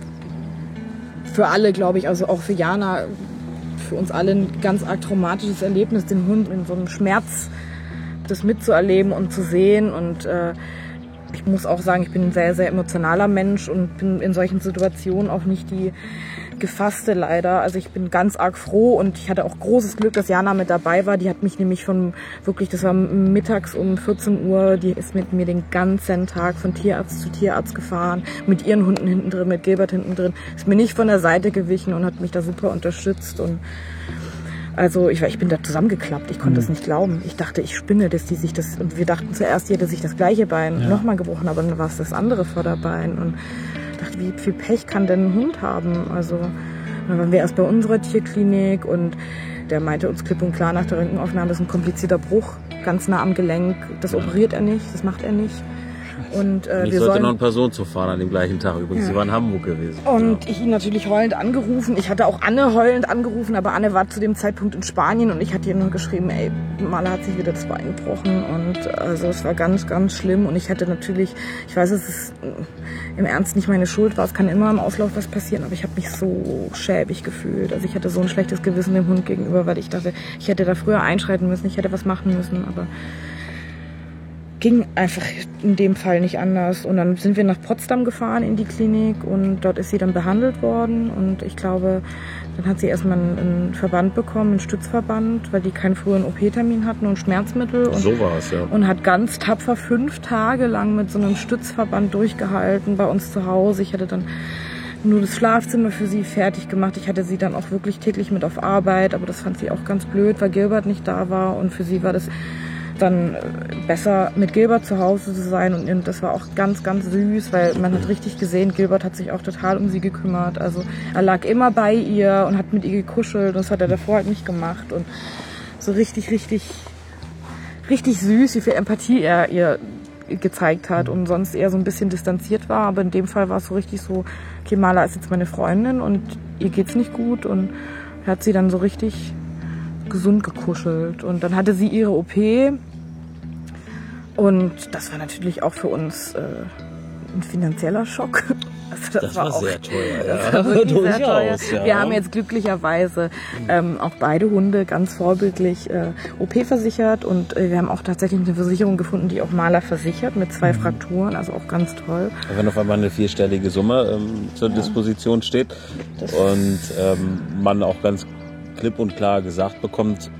für alle, glaube ich, also auch für Jana, für uns alle ein ganz arg traumatisches Erlebnis, den Hund in so einem Schmerz das mitzuerleben und zu sehen. Und äh, ich muss auch sagen, ich bin ein sehr, sehr emotionaler Mensch und bin in solchen Situationen auch nicht die gefasste leider. Also ich bin ganz arg froh und ich hatte auch großes Glück, dass Jana mit dabei war. Die hat mich nämlich von wirklich, das war mittags um vierzehn Uhr, die ist mit mir den ganzen Tag von Tierarzt zu Tierarzt gefahren, mit ihren Hunden hinten drin, mit Gilbert hinten drin, ist mir nicht von der Seite gewichen und hat mich da super unterstützt und also ich, ich bin da zusammengeklappt, ich konnte mhm. das nicht glauben. Ich dachte, ich spinne, dass die sich das, und wir dachten zuerst, die hätte sich das gleiche Bein ja. nochmal gebrochen, aber dann war es das andere Vorderbein und ich dachte, wie viel Pech kann denn ein Hund haben? Also dann waren wir erst bei unserer Tierklinik und der meinte uns klipp und klar nach der Röntgenaufnahme, das ist ein komplizierter Bruch, ganz nah am Gelenk, das operiert er nicht, das macht er nicht. Und, äh, ich wir sollte sollen noch einen Person zu fahren an dem gleichen Tag übrigens. Ja. Sie war in Hamburg gewesen. Und ja. ich ihn natürlich heulend angerufen. Ich hatte auch Anne heulend angerufen, aber Anne war zu dem Zeitpunkt in Spanien und ich hatte ihr nur geschrieben, ey, Mala hat sich wieder das Bein gebrochen und also es war ganz, ganz schlimm und ich hätte natürlich, ich weiß, es ist im Ernst nicht meine Schuld war, es kann immer im Auslauf was passieren, aber ich habe mich so schäbig gefühlt. Also ich hatte so ein schlechtes Gewissen dem Hund gegenüber, weil ich dachte, ich hätte da früher einschreiten müssen, ich hätte was machen müssen, aber ging einfach in dem Fall nicht anders. Und dann sind wir nach Potsdam gefahren in die Klinik und dort ist sie dann behandelt worden. Und ich glaube, dann hat sie erstmal einen Verband bekommen, einen Stützverband, weil die keinen früheren O P-Termin hatten und Schmerzmittel. Und, so war es, ja. Und hat ganz tapfer fünf Tage lang mit so einem Stützverband durchgehalten bei uns zu Hause. Ich hatte dann nur das Schlafzimmer für sie fertig gemacht. Ich hatte sie dann auch wirklich täglich mit auf Arbeit, aber das fand sie auch ganz blöd, weil Gilbert nicht da war. Und für sie war das dann besser mit Gilbert zu Hause zu sein und das war auch ganz, ganz süß, weil man hat richtig gesehen, Gilbert hat sich auch total um sie gekümmert, also er lag immer bei ihr und hat mit ihr gekuschelt und das hat er davor halt nicht gemacht und so richtig, richtig, richtig süß, wie viel Empathie er ihr gezeigt hat und sonst eher so ein bisschen distanziert war, aber in dem Fall war es so richtig so, okay, Mala ist jetzt meine Freundin und ihr geht's nicht gut und er hat sie dann so richtig gesund gekuschelt und dann hatte sie ihre O P und das war natürlich auch für uns äh, ein finanzieller Schock. Also das, das war, war auch, sehr teuer. Ja. Das war wirklich sehr teuer. Ja. Wir haben jetzt glücklicherweise ähm, auch beide Hunde ganz vorbildlich äh, O P versichert und äh, wir haben auch tatsächlich eine Versicherung gefunden, die auch Mala versichert mit zwei mhm. Frakturen, also auch ganz toll. Wenn auf einmal eine vierstellige Summe ähm, zur ja. Disposition steht das und ähm, man auch ganz klipp und klar gesagt bekommt,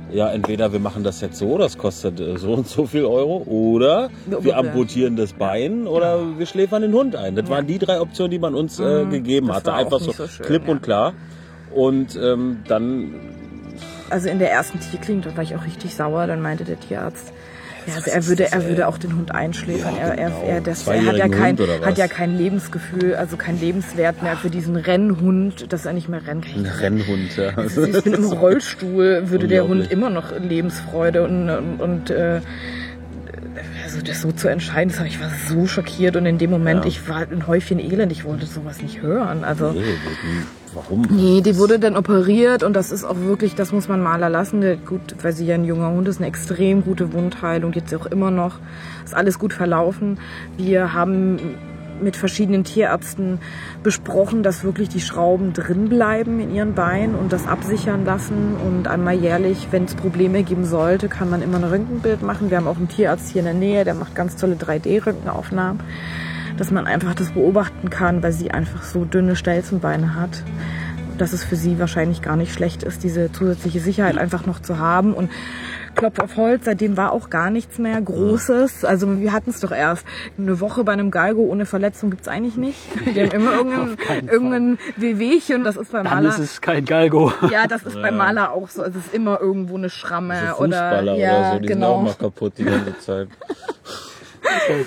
ja, entweder wir machen das jetzt so, das kostet so und so viel Euro, oder wir amputieren das Bein oder wir schläfern den Hund ein. Das ja. waren die drei Optionen, die man uns äh, gegeben das hatte. Einfach so, so schön, klipp ja. und klar. Und ähm, dann... Also in der ersten Tierklinik, da war ich auch richtig sauer, dann meinte der Tierarzt, ja, also er würde, er würde auch den Hund einschläfern. Ja, er, er, er, das, er hat, ja kein, hat ja kein Lebensgefühl, also kein Lebenswert mehr für diesen Rennhund, dass er nicht mehr rennen kann. Ein Rennhund, ja. Also, ich bin im Rollstuhl, würde der Hund immer noch Lebensfreude und, und, und äh, also das so zu entscheiden, das, ich war so schockiert und in dem Moment, ja. ich war ein Häufchen Elend, ich wollte sowas nicht hören. Also nee, warum? Nee, die wurde dann operiert und das ist auch wirklich, das muss man Maler lassen. Der, gut, weil sie ja ein junger Hund ist, eine extrem gute Wundheilung, jetzt auch immer noch, ist alles gut verlaufen. Wir haben mit verschiedenen Tierärzten besprochen, dass wirklich die Schrauben drin bleiben in ihren Beinen und das absichern lassen. Und einmal jährlich, wenn es Probleme geben sollte, kann man immer ein Röntgenbild machen. Wir haben auch einen Tierarzt hier in der Nähe, der macht ganz tolle drei D Röntgenaufnahmen, dass man einfach das beobachten kann, weil sie einfach so dünne Stelzenbeine hat, dass es für sie wahrscheinlich gar nicht schlecht ist, diese zusätzliche Sicherheit einfach noch zu haben. Und Klopf auf Holz, seitdem war auch gar nichts mehr Großes. Also wir hatten es doch erst. Eine Woche bei einem Galgo ohne Verletzung gibt's eigentlich nicht. Die haben immer irgendein, irgendein Wehwehchen. Das ist bei Maler. Dann ist es kein Galgo. Ja, das ist ja. bei Maler auch so. Es ist immer irgendwo eine Schramme. So Fußballer oder, oder ja, so, die genau. sind auch mal kaputt die ganze Zeit. Okay.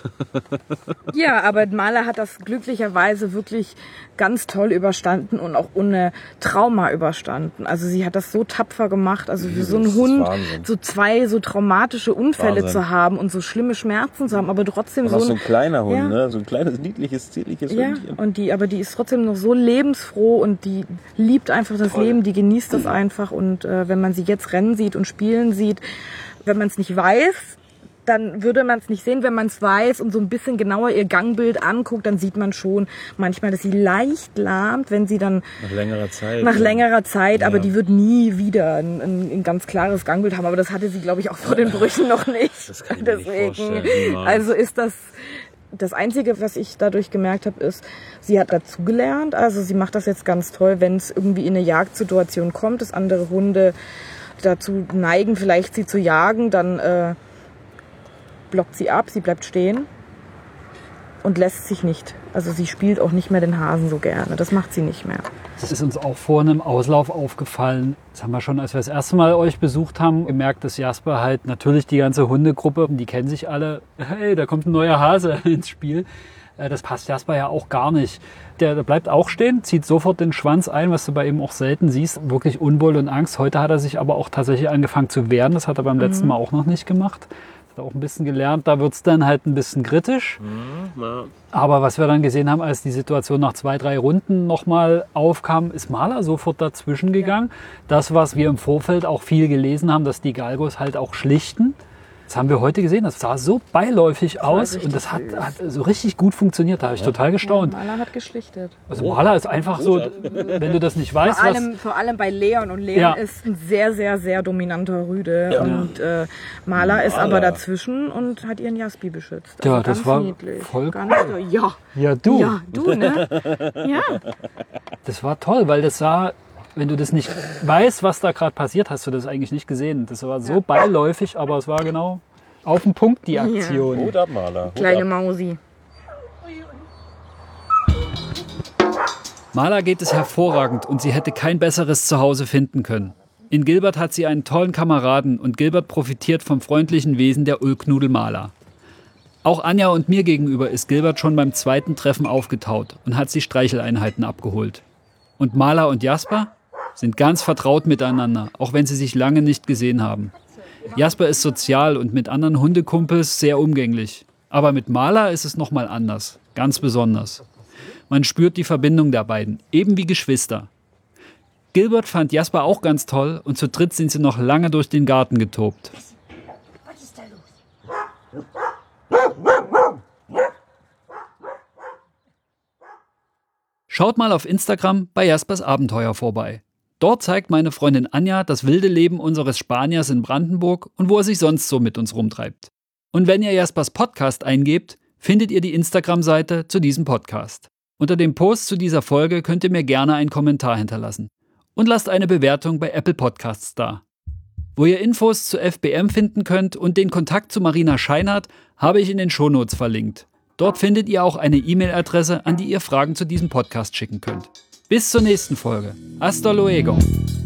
Ja, aber Maler hat das glücklicherweise wirklich ganz toll überstanden und auch ohne Trauma überstanden. Also sie hat das so tapfer gemacht. Also für so einen Hund Wahnsinn. so zwei so traumatische Unfälle Wahnsinn. zu haben und so schlimme Schmerzen zu haben, aber trotzdem und so ein, so ein kleiner Hund, ja. ne? So ein kleines, niedliches, zierliches ja, Hundchen. Und die, aber die ist trotzdem noch so lebensfroh und die liebt einfach das toll. Leben, die genießt das einfach. Und äh, wenn man sie jetzt rennen sieht und spielen sieht, wenn man es nicht weiß, dann würde man es nicht sehen. Wenn man es weiß und so ein bisschen genauer ihr Gangbild anguckt, dann sieht man schon manchmal, dass sie leicht lahmt, wenn sie dann... Nach längerer Zeit. Nach ja. längerer Zeit, ja. aber die wird nie wieder ein, ein, ein ganz klares Gangbild haben. Aber das hatte sie, glaube ich, auch vor den Brüchen noch nicht. Das kann ich Deswegen, mir nicht vorstellen. also ist das... Das Einzige, was ich dadurch gemerkt habe, ist, sie hat dazugelernt. Also sie macht das jetzt ganz toll, wenn es irgendwie in eine Jagdsituation kommt, dass andere Hunde dazu neigen, vielleicht sie zu jagen, dann... Äh, blockt sie ab, sie bleibt stehen und lässt sich nicht. Also sie spielt auch nicht mehr den Hasen so gerne. Das macht sie nicht mehr. Das ist uns auch vor einem Auslauf aufgefallen. Das haben wir schon, als wir das erste Mal euch besucht haben, gemerkt, dass Jasper halt natürlich die ganze Hundegruppe, die kennen sich alle, hey, da kommt ein neuer Hase ins Spiel. Das passt Jasper ja auch gar nicht. Der, der bleibt auch stehen, zieht sofort den Schwanz ein, was du bei ihm auch selten siehst. Wirklich Unwohl und Angst. Heute hat er sich aber auch tatsächlich angefangen zu wehren. Das hat er beim mhm. letzten Mal auch noch nicht gemacht. Auch ein bisschen gelernt, da wird es dann halt ein bisschen kritisch. Mhm, ja. Aber was wir dann gesehen haben, als die Situation nach zwei, drei Runden nochmal aufkam, ist Maler sofort dazwischen gegangen. Ja. Das, was wir im Vorfeld auch viel gelesen haben, dass die Galgos halt auch schlichten. Das haben wir heute gesehen, das sah so beiläufig das aus und das hat, hat so richtig gut funktioniert, da habe ich ja. total gestaunt. Ja, Maler hat geschlichtet. Also Maler ist einfach so, wenn du das nicht weißt. Vor allem, was vor allem bei Leon und Leon ja. ist ein sehr, sehr, sehr dominanter Rüde ja. und äh, Maler, Maler ist aber dazwischen und hat ihren Jaspi beschützt. Also ja, das war niedlich. voll ganz cool. Ja. ja, du. Ja, du, ne? Ja. Das war toll, weil das sah... Wenn du das nicht weißt, was da gerade passiert, hast du das eigentlich nicht gesehen. Das war so ja. beiläufig, aber es war genau auf den Punkt, die Aktion. Ja. Hut ab, Maler. Hut Kleine ab. Mausi. Maler geht es hervorragend und sie hätte kein besseres Zuhause finden können. In Gilbert hat sie einen tollen Kameraden und Gilbert profitiert vom freundlichen Wesen der Ulknudel Maler. Auch Anja und mir gegenüber ist Gilbert schon beim zweiten Treffen aufgetaut und hat sie Streicheleinheiten abgeholt. Und Maler und Jasper sind ganz vertraut miteinander, auch wenn sie sich lange nicht gesehen haben. Jasper ist sozial und mit anderen Hundekumpels sehr umgänglich. Aber mit Maler ist es nochmal anders, ganz besonders. Man spürt die Verbindung der beiden, eben wie Geschwister. Gilbert fand Jasper auch ganz toll und zu dritt sind sie noch lange durch den Garten getobt. Was ist da los? Schaut mal auf Instagram bei Jaspers Abenteuer vorbei. Dort zeigt meine Freundin Anja das wilde Leben unseres Spaniers in Brandenburg und wo er sich sonst so mit uns rumtreibt. Und wenn ihr Jaspers Podcast eingebt, findet ihr die Instagram-Seite zu diesem Podcast. Unter dem Post zu dieser Folge könnt ihr mir gerne einen Kommentar hinterlassen. Und lasst eine Bewertung bei Apple Podcasts da. Wo ihr Infos zu F B M finden könnt und den Kontakt zu Marina Scheinert, habe ich in den Shownotes verlinkt. Dort findet ihr auch eine E-Mail-Adresse, an die ihr Fragen zu diesem Podcast schicken könnt. Bis zur nächsten Folge. Hasta luego.